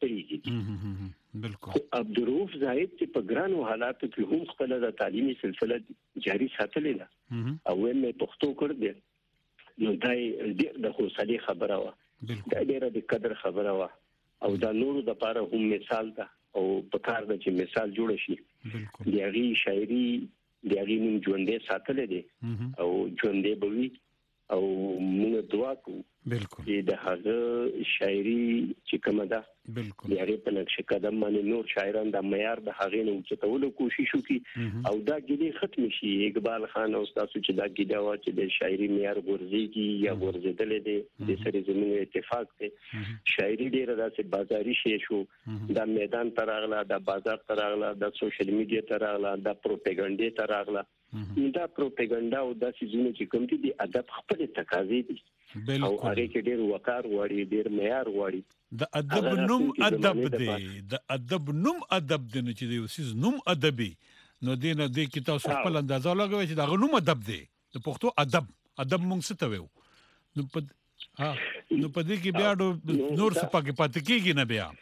پریږي بالکل عبدالرؤف زاهد چې په ګرانو حالاتو کې هم خپل د تعلیمي سلسله جاری ساتلې ده او مې پښتو کړ دې نو دای د حوصله خبره وا دا ډیره د قدر خبره وا او دا نور د لپاره هم مثال ده او په کار د چې مثال جوړ شي بالکل دی غي شاعري د هغه نوم ژوندې ساتل دي او ژوندې بوي او موږ دعا کوو بالکل چې د هغه شاعري چې کومه ده بالکل د هغه په نقش قدم باندې نور شاعران د معیار د هغه نو چتولو کوشش وکړي او دا ګډي ختم شي اقبال خان او تاسو چې دا ګډا وا چې د شاعري معیار ورزيږي یا ورزيدل دي د سره زموږ اتفاق ته شاعري ډیره داسې بازاري شي شو د میدان تراغله د بازار تراغله د سوشل میډیا تراغله د پروپاګاندا تراغله دا پروپاګاندا او د سيزونو چې کوم دي د ادب خپل تقاضې دي او هغه کې ډیر وقار غواړي ډیر معیار غواړي د ادب نوم ادب دی د ادب نوم ادب دی چې دی اوسې نوم ادبي نو دین د کتاب خپل اندازه لګوي چې دا نوم ادب دی د پښتو ادب ادب مونږ څه ته ویو نو په ها نو په دې کې بیا نور څه پکې پاتې کیږي نه بیا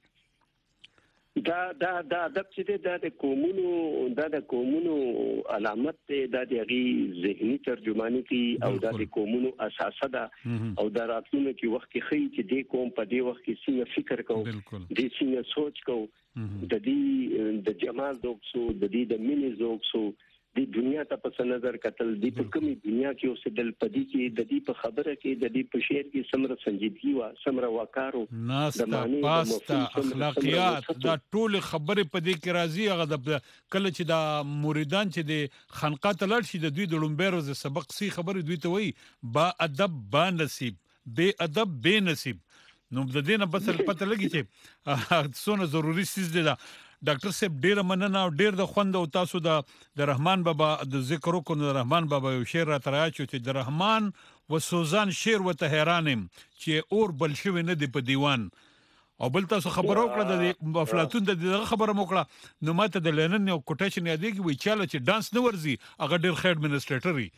دا دا دا ادب چې دا د قومونو دا د قومونو علامت دی دا د غي ذهني ترجمانی کی او دا د قومونو اساسه ده او دا راتلونکي کې وخت کې خي چې د قوم په دې وخت کې څنګه فکر کوو د څنګه سوچ کوو د دې د جمال ذوق سو د دې د مینې ذوق سو د دنیا ته په نظر کتل د په کومي دنیا کې اوسه دل پدې کې د دې په خبره کې د دې په شعر کې سمره سنجیدګي وا سمره وقارو ناستا پاستا اخلاقیات دا ټول خبره پدې کې راځي هغه د کله چې دا مریدان چې د خنقات لړ شي د دوی د لومبیرو ز سبق سي خبره دوی ته وای با ادب با نصیب بے ادب بے نصیب نو د دې نه بس پته لګی چې څونه ضروری سیز دی دا ډاکټر صاحب ډیر مننه او ډیر د خوند او تاسو د د رحمان بابا د ذکر وکړو د رحمان بابا یو شعر را تراچو چې د رحمان و سوزان شعر وته حیرانم چې اور بل شوی نه دی په دیوان او بل تاسو خبر وکړه د افلاطون د دغه خبره وکړه نو ماته د لینن یو کوټیشن یادېږي وی چاله چې ډانس نه ورزي هغه ډیر خیر منسټریټري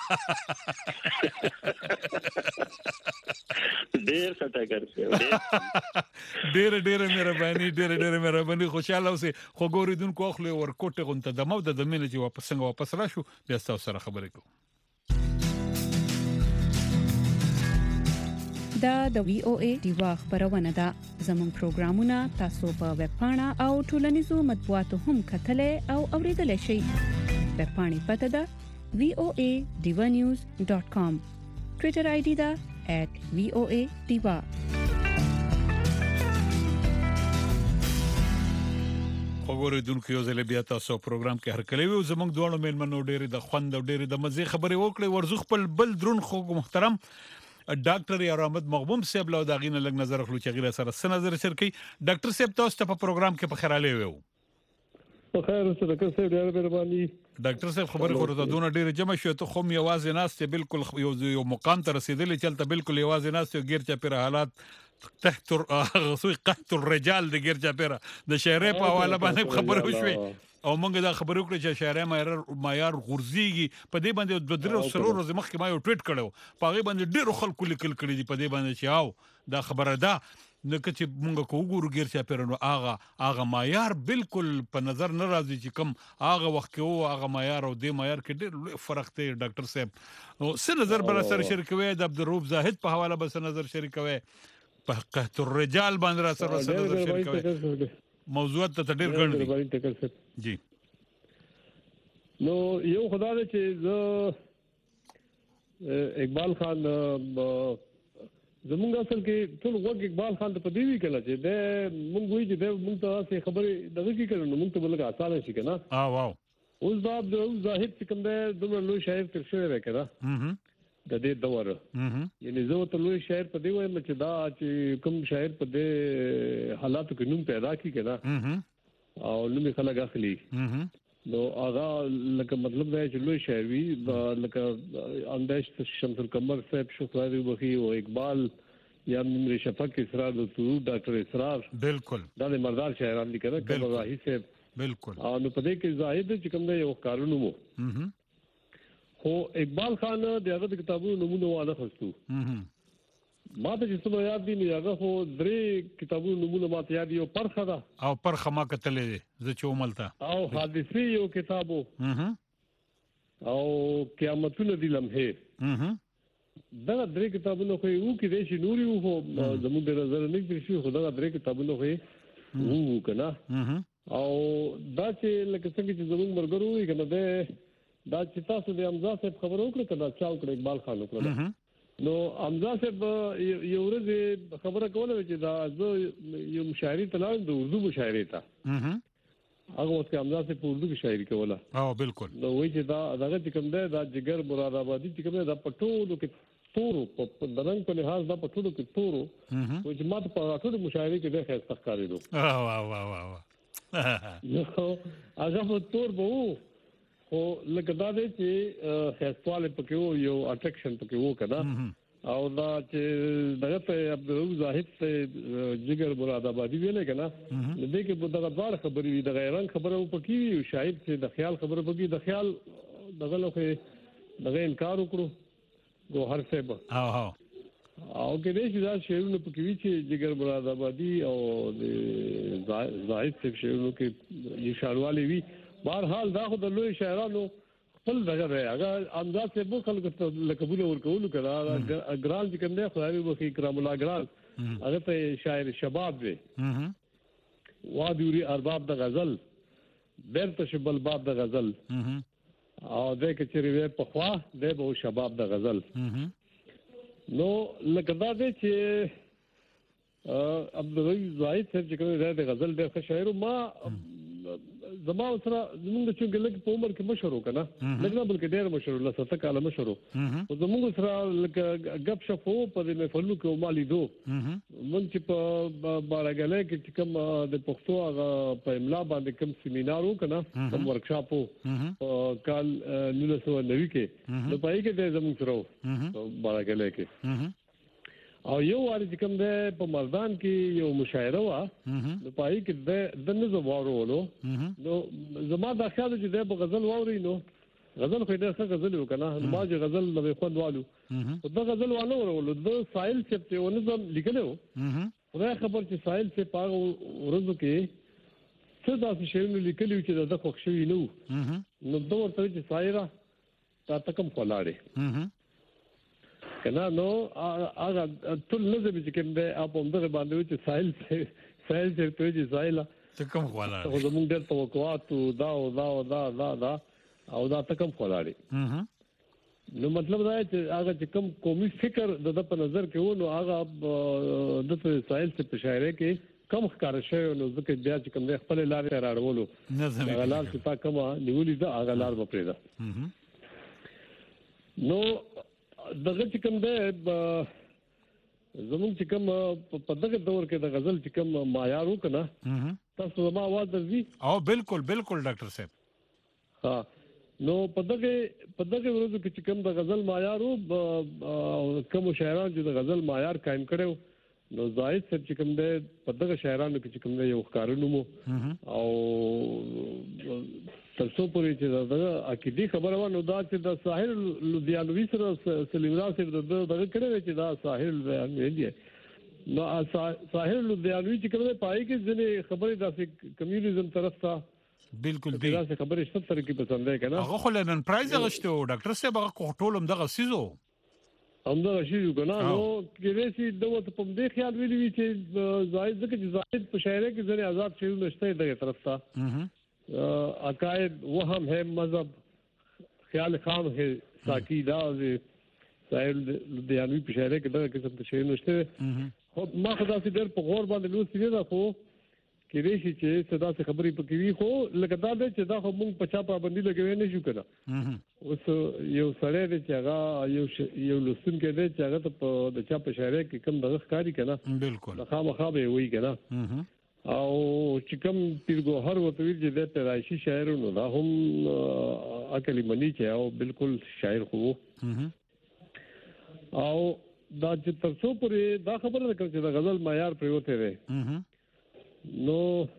ډیر څه کوي ډیر ډیر مهرباني ډیر ډیر مهرباني خوشاله اوسه خو ګوریدونکو خو ورکوټه غونته د مو د دمنه چې واپس څنګه واپس راشو بیا تاسو سره خبرې کوو دا د وی او ای دیوا خبرونه ده زموږ پروګرامونه تاسو په ویب پاڼه او ټولنیزو مطبوعاتو هم کتلې او اوریدلای شئ ویب پاڼې پته ده وی او ای دیوا نیوز ډاٹ کام ټوئیټر آی ډی ده ایٹ وی او ای دیوا وګورئ دونکو یو ځل بیا تاسو پروګرام کې هر کله وي زموږ دوه مېلمنو ډېر د خوند او ډېر د مزه خبرې وکړې ورزخ خپل بل درون خو محترم ډاکټر یار احمد مغبوم صاحب له داغینه لګ نظر خلو چې غیر سره سن نظر شرکي ډاکټر صاحب تاسو ته په پروګرام کې په خیراله ویو په خیر سره که څه ډیر مهرباني ډاکټر صاحب خبرې خورته دونه ډیر جمع شو ته خو یوازې ناست بالکل یو یو مقام ته رسیدلې چلته بالکل یوازې ناست غیر چا پر حالات تحت غسوي قحط الرجال د غیر چا پر د شهره په حواله باندې خبرو شوي او موږ دا خبرو کړې چې شهره معیار معیار غورځيږي په دې باندې د درو سرور ورځ مخکې ما یو ټویټ کړو په هغه باندې ډېر خلکو لیکل کړي دي په دې باندې چې او دا خبره ده نو چې موږ کو وګورو غیر چې پیرنو اغه اغه معیار بالکل په نظر نه راځي چې کم اغه وخت کې او اغه معیار او د معیار کې ډېر فرق دی ډاکټر صاحب او څه نظر بر سره شریکوي د عبدالرؤف زاهد په حواله بس نظر شریکوي په قحط الرجال باندې را سره سره شریک موضوع ته ډېر ګڼ دي جی نو یو خدای دې چې زه اقبال خان زمونږ اصل کې ټول وګ اقبال خان ته په دی وی کله چې د مونږ وی چې د مونږ ته څه خبرې دغه کې کړو نو مونږ ته بلګه اسانه شي کنه اه واو اوس دا د زاهد چې کوم دی دومره لوی شاعر تر شوی راکړه هم د دې دور هم یعنی زه ته لوی شاعر په دی وایم چې دا چې کوم شاعر په دې حالاتو کې نوم پیدا کی کړه هم او نوم خلک اخلي هم نو هغه لکه مطلب دا چې لوی شاعر وي لکه انداز شمس القمر صاحب شکرانی وخی او اقبال یا نمر شفق اسرار دکتور ډاکټر اسرار بالکل دا د مردار شاعران دي کنه کله راهي صاحب بالکل او نو په دې کې زاهد چې کوم دی یو کارونه مو هم خو اقبال خان د هغه کتابونو نمونه وانه خستو هم ما ته چې څه یاد دي نو هغه خو درې کتابونو نمونه ماته یاد یو پرخه ده او پرخه ما کتلې زه چوملتا او حادثه یو کتابو هم او قیامتونه دي لمحه هم دا درې کتابونه خو یو کې دي چې نوري وو زموږ د نظر نه کې شي خو دا درې کتابونه خو وو کنه او دا چې لکه څنګه چې زموږ مرګرو وي کنه دا چې تاسو د امزا صاحب خبرو وکړه کله چا وکړه اقبال خان وکړه نو امزا صاحب یو ورځ خبره کوله چې دا زه یو مشاعري تلان د اردو مشاعري ته هغه وخت کې امزا صاحب په اردو کې شاعري کوله او بالکل نو وایي چې دا دغه چې کوم دی دا جګر مراد آبادی چې کوم دی دا پټولو کې تورو په درنګ په لحاظ دا پټولو کې تورو او چې ماته په ټولو مشاعري کې د خیر تخکاری دو واه واه واه نو هغه په تور بو خو لکه دا دی چې خیرواله پکې وو یو اټریکشن پکې وو کړه او دا چې دغه ته عبدالرؤف زاهد ته جګر مراد آبادی ویلې کنه دې کې په دغه ډار خبرې د غیران خبره پکې وي شاید چې د خیال خبره پکې د خیال دغه لوخه دغه انکار وکړو ګوهر صاحب او او او کې دې چې دا شعرونه پکې وي چې جګر مراد آبادی او د زاهد څخه شعرونه کې اشارواله وي بهرحال دا خو د لوی شاعرانو خپل دغه دی هغه انداز څه بو خلک ته قبول ورکول کړه اګرال چې کنده خدای وکي کرام الله اګرال هغه ته شاعر شباب دی وادوري ارباب د غزل بیرته شبل باب د غزل او د کچري په خوا د بو شباب د غزل نو لکه دا دی چې عبدالرؤف زاهد صاحب چې کوم د غزل د شاعر ما زما سره زموږ چې لږ په عمر کې مشهور وکنه لږ نه بلکې ډېر مشهور له سته کاله مشهور او زموږ سره لږ غب شفو په دې محفلو کې مالي دو مونږ چې په بارګلې کې کوم د پښتو هغه په املا باندې کوم سیمینار وکنه کوم ورکشاپ او کال نو سو نوي کې نو پای کې د زموږ سره بارګلې کې او یو واری چې کوم ده په مردان کې یو مشاعره وا نو پای کې د د نظم وورولو نو زما د خیال چې د غزل ووري نو غزل خو دې څه غزل وکنه ما چې غزل نو خوندوالو او د غزل وانه ورولو د سایل چې په نظم لیکلو خدای خبر چې سایل چې پاغ ورځو کې څه داسې شعرونه لیکلي چې د خوښ شوی نو نو د ورته چې سایره تا تکم کولاړي کنه نو هغه ټول نظم چې کوم دی اپ هم دغه باندې چې سایل سایل چې په دې سایل ته کوم خواله خو زموږ ډېر توقعات دا او دا او دا دا دا او دا ته کوم خواله نو مطلب دا چې هغه چې کوم قومي فکر د په نظر کې و نو هغه د سایل څخه په شاعرۍ کې کم ښکار شوی نو ځکه بیا چې کوم خپل لارې راړولو هغه لار چې تا کومه نیولې ده هغه لار به پرېږده نو دغه چې کوم ده زموږ چې کوم په دغه دور کې د غزل چې کوم معیار وکنه تاسو ما आवाज درځي او بالکل بالکل ډاکټر صاحب ها نو په دغه په دغه ورځو کې چې کوم د غزل معیار او کوم شاعران چې د غزل معیار قائم کړو نو زاهد صاحب چې کوم ده په دغه شاعرانو کې چې کوم ده یو ښکارونو مو او ترڅو پورې چې دا عقیدی خبره و نو دا چې د ساحل لودیانوي سره سلیمان صاحب دغه کړه چې دا ساحل لودیانوي دی نو ساحل لودیانوي چې کومه پای کې ځنې خبره داسې کمیونیزم طرف ته بالکل دی داسې خبره ستر کې پسند ده کنه هغه خو لنن پرایز غشته ډاکټر صاحب هغه کوټولم دغه سيزو همدا شي کنه نو کې دې دوه په دې خیال ویلي چې زائد ځکه چې زائد په شاعرۍ کې ځنې آزاد شي نشته دغه طرف ته عقاید وهم ہے مذهب خیال خام ہے ساکی دا سائل دیانوی په شاعرۍ کې دغه قسم ته شي نشته خو ما خدا سي ډېر په غور باندې لوستي نه خو کې دې شي چې صدا څخه خبرې پکې وي خو لکه دا چې دا خو موږ په چا پابندي لګوي نه شو کنه اوس یو سړی دی چې هغه یو یو لسون کې دی چې هغه په د چا په شاعرۍ کې کم دغه ښکاري کنه بالکل خامخا به وي کنه او چې کوم پیرګوهر وته ویل چې د پیدایشي شاعرونو دا هم عقلی منی چې او بالکل شاعر خو او دا چې تاسو پرې دا خبره ده چې د غزل معیار پریوته دی نو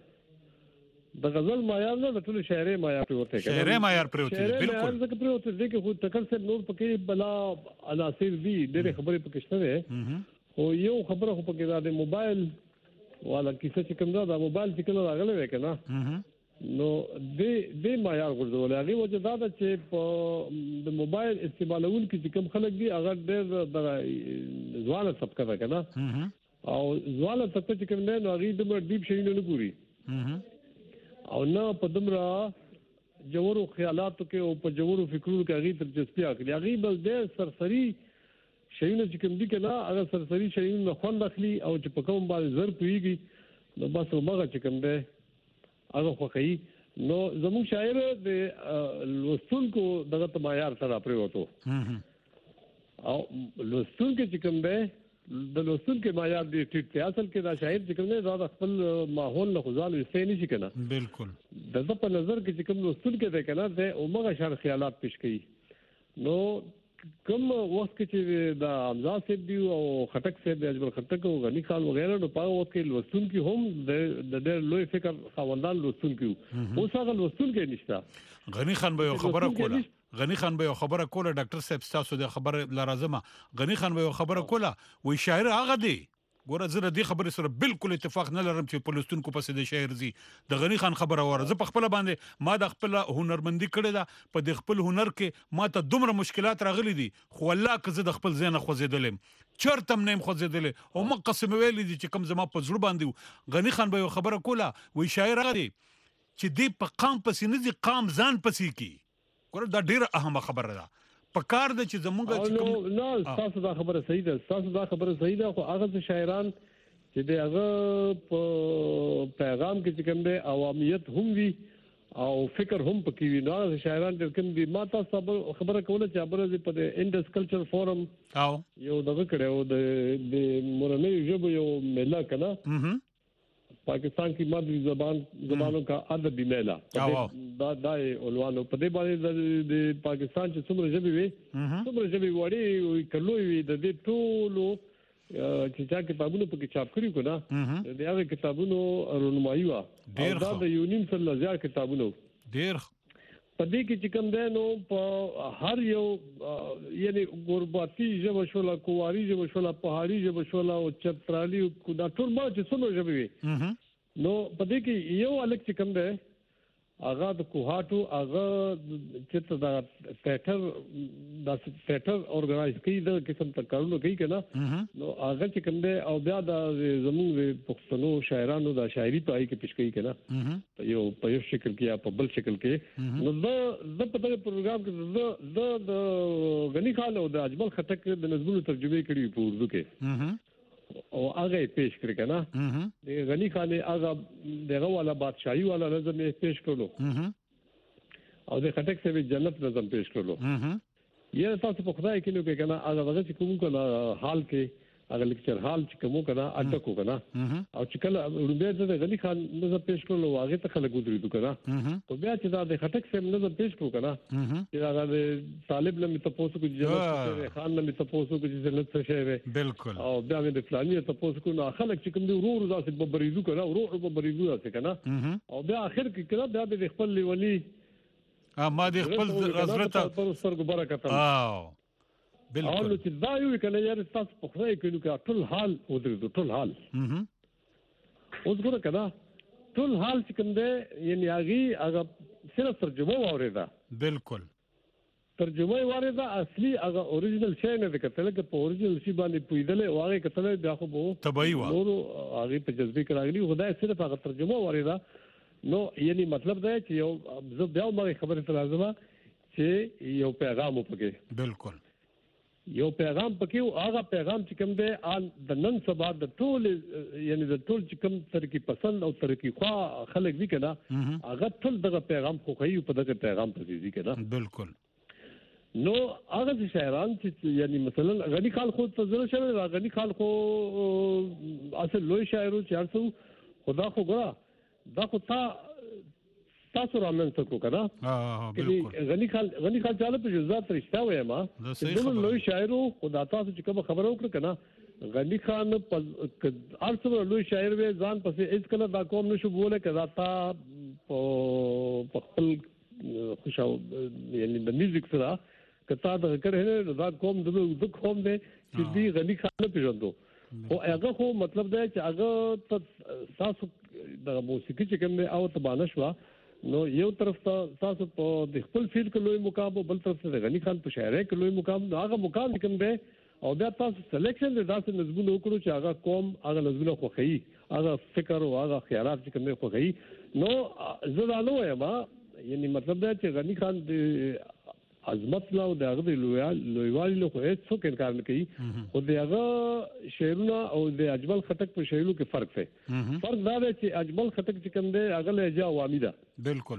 د غزل معیار نه د ټول شاعري معیار پریوته کوي شاعري معیار پریوته بالکل ځکه پریوته دي چې خو تکل سره نور پکې بلا عناصر دي ډېر خبرې پکې شته ده او یو خبره خو پکې د موبایل والا کیسه چې کوم دا د موبایل چې کله راغلی وای کنه نو د د معیار ګرځول هغه وجه دا ده چې په د موبایل استعمالول کې چې کوم خلک دي هغه ډېر د ځوانه طبقه ده کنه او ځوانه طبقه چې کوم نه نو هغه د ډیپ شي نه ګوري او نه په دمرا جوړو خیالاتو کې او په جوړو فکرونو کې هغه دلچسپي اخلي هغه بل ډېر سرسري شیونه چې کوم دي کنه هغه سرسري شیونه خوند اخلي او چې په کوم باندې زر پیږي نو بس هغه چې کوم ده هغه خوخی نو زموږ شاعر د لوستونکو دغه معیار سره پریوتو او لوستونکو چې کوم ده د لوستونکو معیار دی ټیټ اصل کې دا شاعر چې کوم نه دا خپل ماحول له خزان یې نه شي کنه بالکل د په نظر کې چې کوم لوستونکو ده کنه د عمره شر خیالات پیش کړي نو کوم وخت کې چې د حمزه صاحب دی او خټک صاحب د اجمل خټک او غنی خان وغیرہ نو په وخت کې لوستونکو هم د ډېر لوی فکر خاوندان لوستونکو اوس هغه لوستونکو نشته غنی خان به خبره کوله غنی خان به خبره کوله ډاکټر صاحب تاسو د خبره لازمه غنی خان به خبره کوله وای شاعر هغه دی ګوره زه د دې خبرې سره بالکل اتفاق نه لرم چې پولیسونکو پسې د شاعر زی د غنی خان خبره وره زه په خپل باندې ما د خپل هنرمندي کړې ده په د خپل هنر کې ما ته دومره مشکلات راغلي دي خو الله که زه د خپل ذهن خوځېدلم چرتم نیم خوځېدل او ما قسم ویلې دي چې کوم زما په زړه باندې غنی خان به خبره کوله وای شاعر هغه دی چې دی په قام پسې نه دي قام ځان پسې کی ګوره دا ډیره اهمه خبره ده په کار د چې زمونږ چې کوم نه تاسو دا خبره صحیح ده تاسو دا خبره صحیح ده خو هغه شاعران چې دغه په پیغام کې چې کوم دی عوامیت هم وي او فکر هم پکې وي نو شاعران چې کوم دي ما تاسو خبره کوله چې خبره په انډس کلچر فورم او یو دغه کړو د د مورنۍ ژبه یو مله کنه پاکستان کی مادری زبان زبانوں کا ادبی میلہ دا دا عنوان په دې باندې د پاکستان چې څومره ژبې وي څومره ژبې وړي کلوې وي د دې ټولو چې چا کتابونو په کې چاپ کړی کو نه د هغه کتابونو رونمایي وا دا د یونیم سره زیات کتابونو ډیر په دې کې چې کوم دی نو په هر یو یعنی غرباتي ژبه شولا کواري ژبه شولا پهاړي ژبه شولا او چترالي دا ټول ما چې څومره ژبې وي نو په دې کې یو الګ چې کوم دی هغه د کوهاتو هغه چې دا تیاتر د تیاتر اورګنایز کوي د قسم ته کارونه کوي کنه نو هغه چې کوم دی او بیا د زموږ پښتنو شاعرانو د شاعري په اړه کې پیش کوي کنه یو په یو شکل کې یا په بل شکل کې نو د د په دغه پروګرام کې د د غنی خان او د اجمل خټک د نظمونو ترجمه کړي په اردو کې او هغه پیش کړی کنه د غنی خان هغه دغه والا بادشاہي والا نظم پیش کړلو او د خټک سره جنت نظم پیش کړلو یې تاسو په خدای کې نو کې کنه هغه وخت چې کوم کله حال کې هغه لیکچر حال چې کوم کنه اټکو کنه او چې کله روبې د غنی خان نظم پیش کړلو هغه ته خلک ودرېدو کنه او بیا چې دا د خټک سره نظم پیش کړو کنه چې هغه طالب لمه تاسو کو جنت خان لمه تاسو کو جنت څه شی بالکل او بیا د فلاني تاسو کو نو خلک چې کوم دی ورو ورو ځاسې ببرېدو کنه ورو ورو ببرېدو ځاسې کنه او بیا اخر کې کنه بیا د خپل لیونی ا ما د خپل حضرت پر سرګ برکت او بالکل او چې دا یو کنه یار تاسو په خدای کې نو کې ټول حال ودرېدو ټول حال اوس ګوره کنه ټول حال چې کوم دی یعنی هغه هغه صرف ترجمه واورېدا بالکل ترجمه وارده اصلي هغه اوریجنل شی نه کتل کې په اوریجنل شی باندې پویدلې واغې کتل بیا خو وو تبعی وا نور هغه په جذبې کراغلی خدای صرف هغه ترجمه وارده نو یعنی مطلب دا چې یو زه بیا مې خبره تر لازمه چې یو پیغام وپکې بالکل یو پیغام پکې او هغه پیغام چې کوم دی ان د نن سبا د ټول یعنی د ټول چې کوم ترقی پسند او ترقی خوا خلک دي کنه هغه ټول دغه پیغام خو کوي په دغه پیغام پسې دي کنه بالکل نو هغه شاعران چې یعنی مثلا غنی خان خو تزره شوی غنی خان خو اصل لوی شاعر چې هرڅو خدا خو ګرا دا خو تا تاسو رامن څه کنه ها بالکل غنی خان غنی خان چاله په جزات رښتا وای ما د لوی شاعر خدا تاسو چې کوم خبرو وکړه کنه غنی خان ارڅو لوی شاعر وې ځان پسې اس کله دا کوم نشو بوله کدا تا په خپل خوشاو یعنی د میوزیک سره کته دا کړه دا کوم د کوم دی چې دی غنی خان پیژندو او هغه خو مطلب دی چې هغه تاسو د موسیقي چې کوم دی او تبانه شو نو یو طرف ته تاسو په د خپل فیلډ کې لوی مقام او بل طرف ته غنی خان په شاعرۍ کې لوی مقام هغه مقام کوم دی او بیا تاسو سلیکشن د داسې نظمونو وکړو چې هغه قوم هغه نظمونه خوخی هغه فکر او هغه خیالات چې کوم دی خوخی نو زه دا نو وایم یعنی مطلب دا چې غنی خان د عظمت لا او د هغه لویال لویوالي له خو هیڅ څوک انکار نه کوي خو د هغه شعرونه او د اجمل خټک په شعرونو کې فرق دی فرق دا دی چې اجمل خټک چې کوم دی هغه لهجه عوامي ده بالکل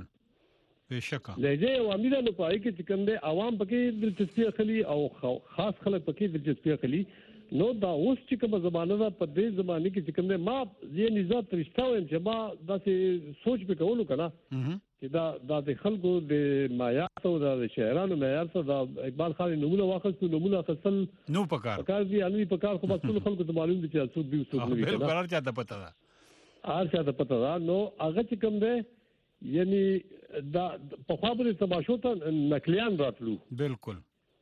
بشکه لهجه عوامي ده نو پای کې چې کوم دی عوام پکې دلچسپي اخلي او خاص خلک پکې دلچسپي اخلي نو دا اوس چې کومه زمانه ده په دې زمانه کې چې کوم دی ما یې نزات رښتا وایم چې ما داسې سوچ به کولو کنه چې دا دا د خلکو د معیار او د شاعرانو معیار سره د اقبال خان نمونه واخستو نمونه خپل نو پکار پکار دي ان په کار خو بس ټول خلکو ته معلوم دي چې څوک دی څوک نه بالکل هر چا ته پته ده هر چا ته پته ده نو هغه چې کوم دی یعنی دا په خبره تماشو ته نقلیان راتلو بالکل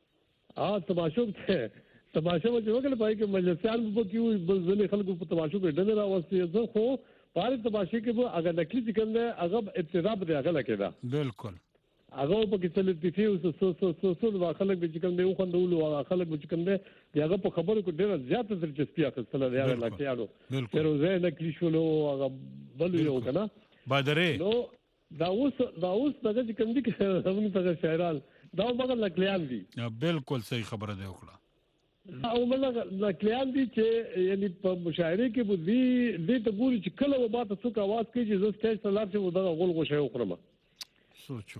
ا تماشو ته تماشا مې وکړل پای کې مجلسان په کې بل ځلې خلکو په تماشو کې ډنه راوستي زه خو پاره تماشې کې به اگر نکلي چې کوم دی هغه ابتدا به هغه لکه بالکل هغه په کې تل دې سو سو سو سو سو د خلک به چې کوم دی خو خوندول او خلک به چې کوم دی هغه په خبرو کې ډېر زیاته دلچسپي اخیستل دی هغه لکه یارو بالکل زه نکلي شولو هغه بل یو کنه بادرې نو دا اوس دا اوس دغه چې کوم دي چې زموږ څنګه شاعران دا مګر نکلیان دي بالکل صحیح خبره دی وکړه او مله نکلیان دي چې یعنی په مشاعره کې به دي دې ته ګوري چې کله و ما ته څوک आवाज کوي چې زه سټیج ته لاړ شم دا غول غوښه وخورم سوچو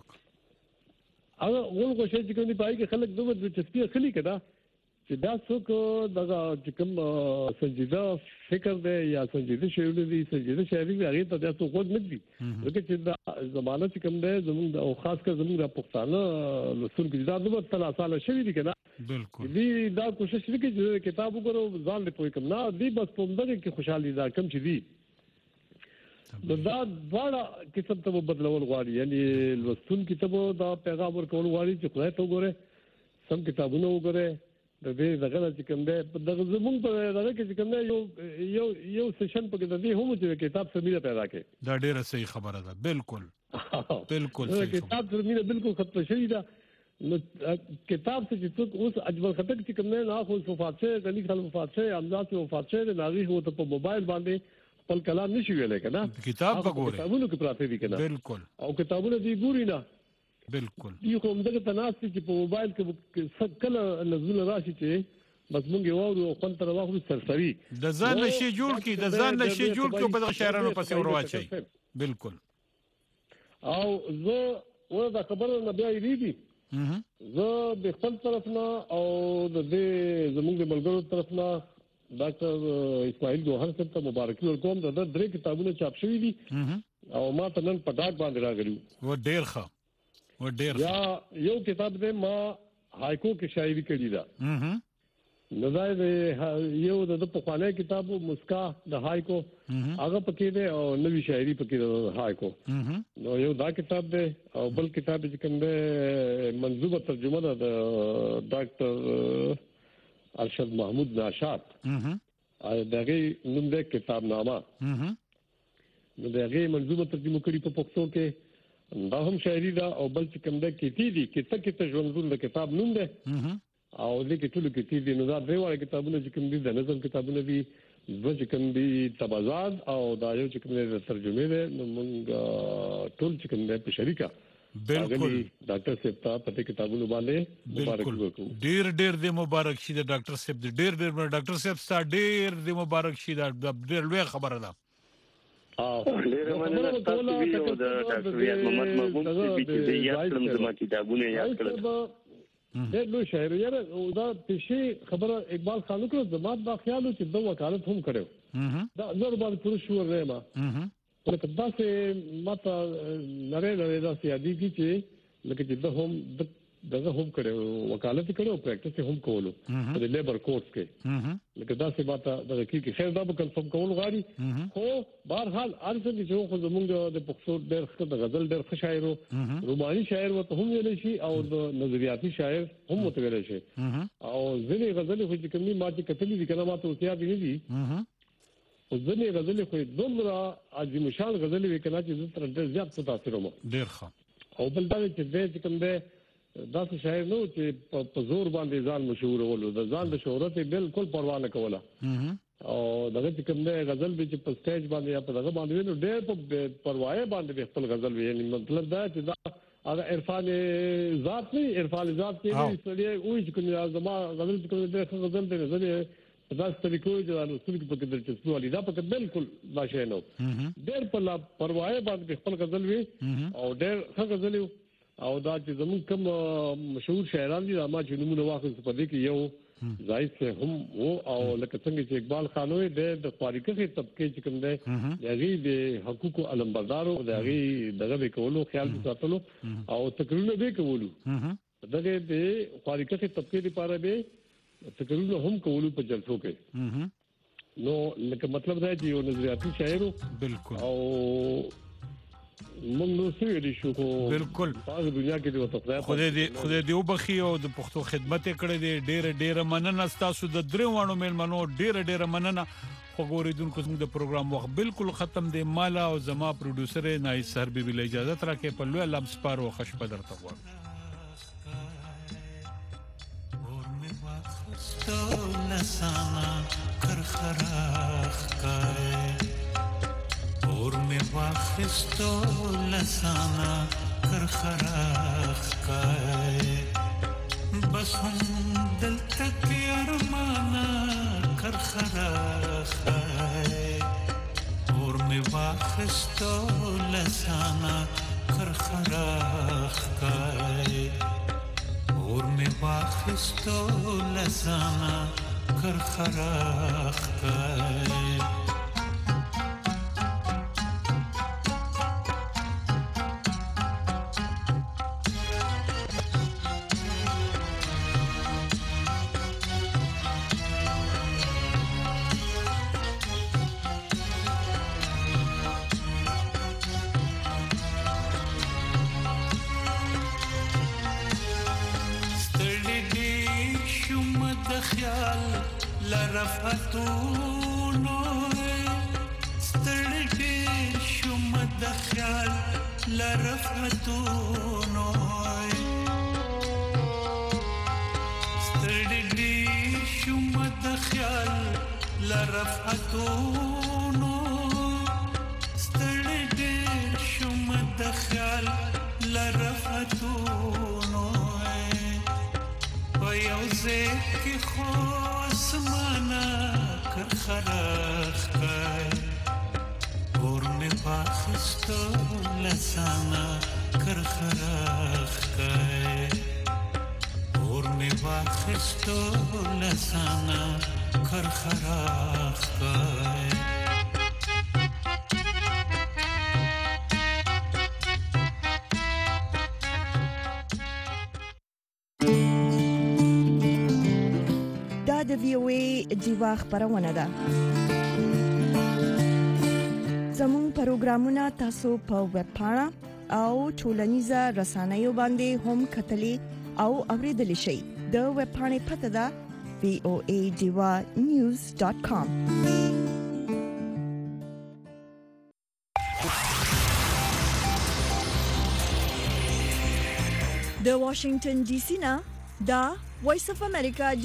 هغه غول غوښه چې کوم دی پای کې خلک دوه د چسپی خلی کړه چې دا څوک دغه چې کوم سنجیده فکر دی یا سنجیده شعر دی سنجیده شاعري دی هغه ته تاسو خود نه دي لکه چې دا زمانه چې کوم دی زموږ او خاص کر زموږ د پښتانه لسون کې دا دوه تل سال شوی دي کنه بالکل دی دا کوشش وکړي چې کتاب وګورو ځان له پوي کوم نه دی بس په دغه کې خوشحالي دا کم چې دی دا دا کتاب ته بدلول غواړي یعنی لوستون کتاب دا پیغام ورکول غواړي چې خدای ته وګوره سم کتابونه وګوره د دې دغه چې کوم دی دغه زمونږ په دغه کې کوم دی یو یو سیشن په کې د دې هم چې کتاب سمې پیدا کړي دا ډیره صحیح خبره ده بالکل بالکل صحیح کتاب سمې بالکل ختم شوی دا نو کتاب څه چې څوک اوس اجمل خټک چې کوم نه خو وفات شوی غنی خان وفات شوی امجاد وفات شوی ناغي هو ته په موبایل باندې خپل کلام نشي ویلای کنه کتاب وګوره کتابونو کې پراته دي کنه بالکل او کتابونه دی ګوري نه بالکل یو کوم دغه تناسب چې په موبایل کې کله نزول راشي چې بس مونږ یو او خپل تر واخلو سرسری د ځان نشي جوړ کی د ځان نشي جوړ کی په شاعرانو پسې ورواچي بالکل او زه و دا خبره نه بیا یې دي زه د خپل طرف نه او د دې زموږ د ملګرو طرف نه ډاکټر اسماعیل جوهر صاحب ته مبارکي ورکوم دا درې کتابونه چاپ شوي دي او ما ته نن په ډاک باندې راغلی و ډېر ښه و ډېر یا یو کتاب دی ما هایکو کې شاعري کړې ده نو دا یو د په خانه کتابو مسکا د هایکو هغه پکې دی او نوې شاعري پکې ده هایکو نو یو دا کتاب دی او بل کتاب چې کوم دی منظومه ترجمه ده د ډاکټر ارشد محمود ناشاد دغه نوم دی کتاب نامه نو دغه منظومه ترجمه کړي په پښتو کې دا هم شاعري دا او بل چې کوم ده کیتی دي کته کته ژوندون د کتاب نوم ده او د کتلو کیتی دي نو دا درې وړ کتابونه چې کوم دي د نظم کتابونه دي د چې کوم دي تبازات او دا یو چې کوم دي ترجمه ده نو موږ ټول چې کوم ده په شریکه بالکل ډاکټر صاحب ته پته کتابونو باندې مبارک وکړو ډیر ډیر د مبارک شي د ډاکټر صاحب د ډیر ډیر ډاکټر صاحب ستاسو ډیر د مبارک شي دا ډیر لوی خبره ده او ډیر مننه تاسو ویو د ډاکټر ریاض محمد محمود چې د یاد کړم زما کتابونه یاد کړل د لوی شاعر یاره دا پېښې خبره اقبال خان کو زما د خیالو چې د وکالت هم کړو دا زور باندې پوره شو ورما لکه دا چې ماته نړۍ نړۍ دا سیادي کی چې لکه چې د هم دغه هم کړو وکالت کړو پریکټس هم کولو د لیبر کورس کې لکه دا چې ماته د کی کې خیر دا به کنفرم کول غواړي خو بهر حال ارزه چې خو زمونږ د پښتو ډېر ښه د غزل ډېر ښه شاعر روماني شاعر وته هم ویل شي او د نظریاتي شاعر هم وته ویل شي او ځینې غزل خو چې کومي ماته کتلې دي کنه ماته اوسیا دي دي او ځینې غزل خو دومره عظیم شان غزل وکړه چې تر ډېر زیات متاثر وم ډېر ښه او بل دا چې دې کوم دې دا څه شاعر نو چې په زور باندې ځان مشهور ولو د ځان د شهرت بالکل پروا نه کوله او دغه چې کوم دې غزل به چې په سټیج باندې یا په دغه باندې نو ډېر په پروايي باندې خپل غزل ویل مطلب دا چې دا هغه عرفان ذات نه عرفان ذات کې نه سړي وایي چې کوم زما غزل چې کوم دې غزل دې غزل دا ستړي کوی چې اصل کې په کې دلچسپي ولې دا په بالکل ماشه نو ډېر په پروايي باندې خپل غزل وی او ډېر ښه غزل او دا چې زمون کوم مشهور شاعران دي ما چې نمونه واخلم په دې کې یو زاهد سے هم وو او لکه څنګه چې اقبال خانوي د فارقه طبقه چې کوم دی دغه د حقوقو علمبردارو دغه دغه کولو خیال ساتلو او تقریرونه به کولو دغه د فارقه طبقه لپاره به تقریرونه هم کولو په جلسو کې نو لکه مطلب دا چې یو نظریاتي شاعر بالکل او موږ نو سوي شو کو بالکل په دنیا کې د وطن خدای دې خدای دې وبخي او د پښتو خدمت کړې دې ډېر ډېر مننه تاسو د درې وانو مېلمنو ډېر ډېر مننه خو ګوریدونکو زموږ د پروګرام وخت بالکل ختم دی مالا او زما پروډوسر نایس سر به ویل اجازه ترکه په لوی لمس پارو خوش په درته وو اور می واخستو لسانا کرخراخ کای اور می واخستو لسانا کرخراخ کای بس هم دل تک ارمانا کرخراخ کای اور می واخستو لسانا کرخراخ کای اور می واخستو لسانا کرخراخ کای لرفتونو ستړي شوم د خیال لرفتونو ستړي شوم د خیال لرفتونو ستړي شوم د خیال لرفتونو ويوزه کی خو اسمانا کرخراخ کای اور می واخستو لسانا کرخراخ کای اور می واخستو لسانا کرخراخ کای د وی او ای دیوا خبرونه ده زموږ پروګرامونه تاسو په ویب پاڼه او ټولنیزه رسنیو باندې هم کتلی او اوریدلی شئ د ویب پاڼې پته ده voa diva news dot com د واشنگټن ډي سي نه دا وایس اف امریکا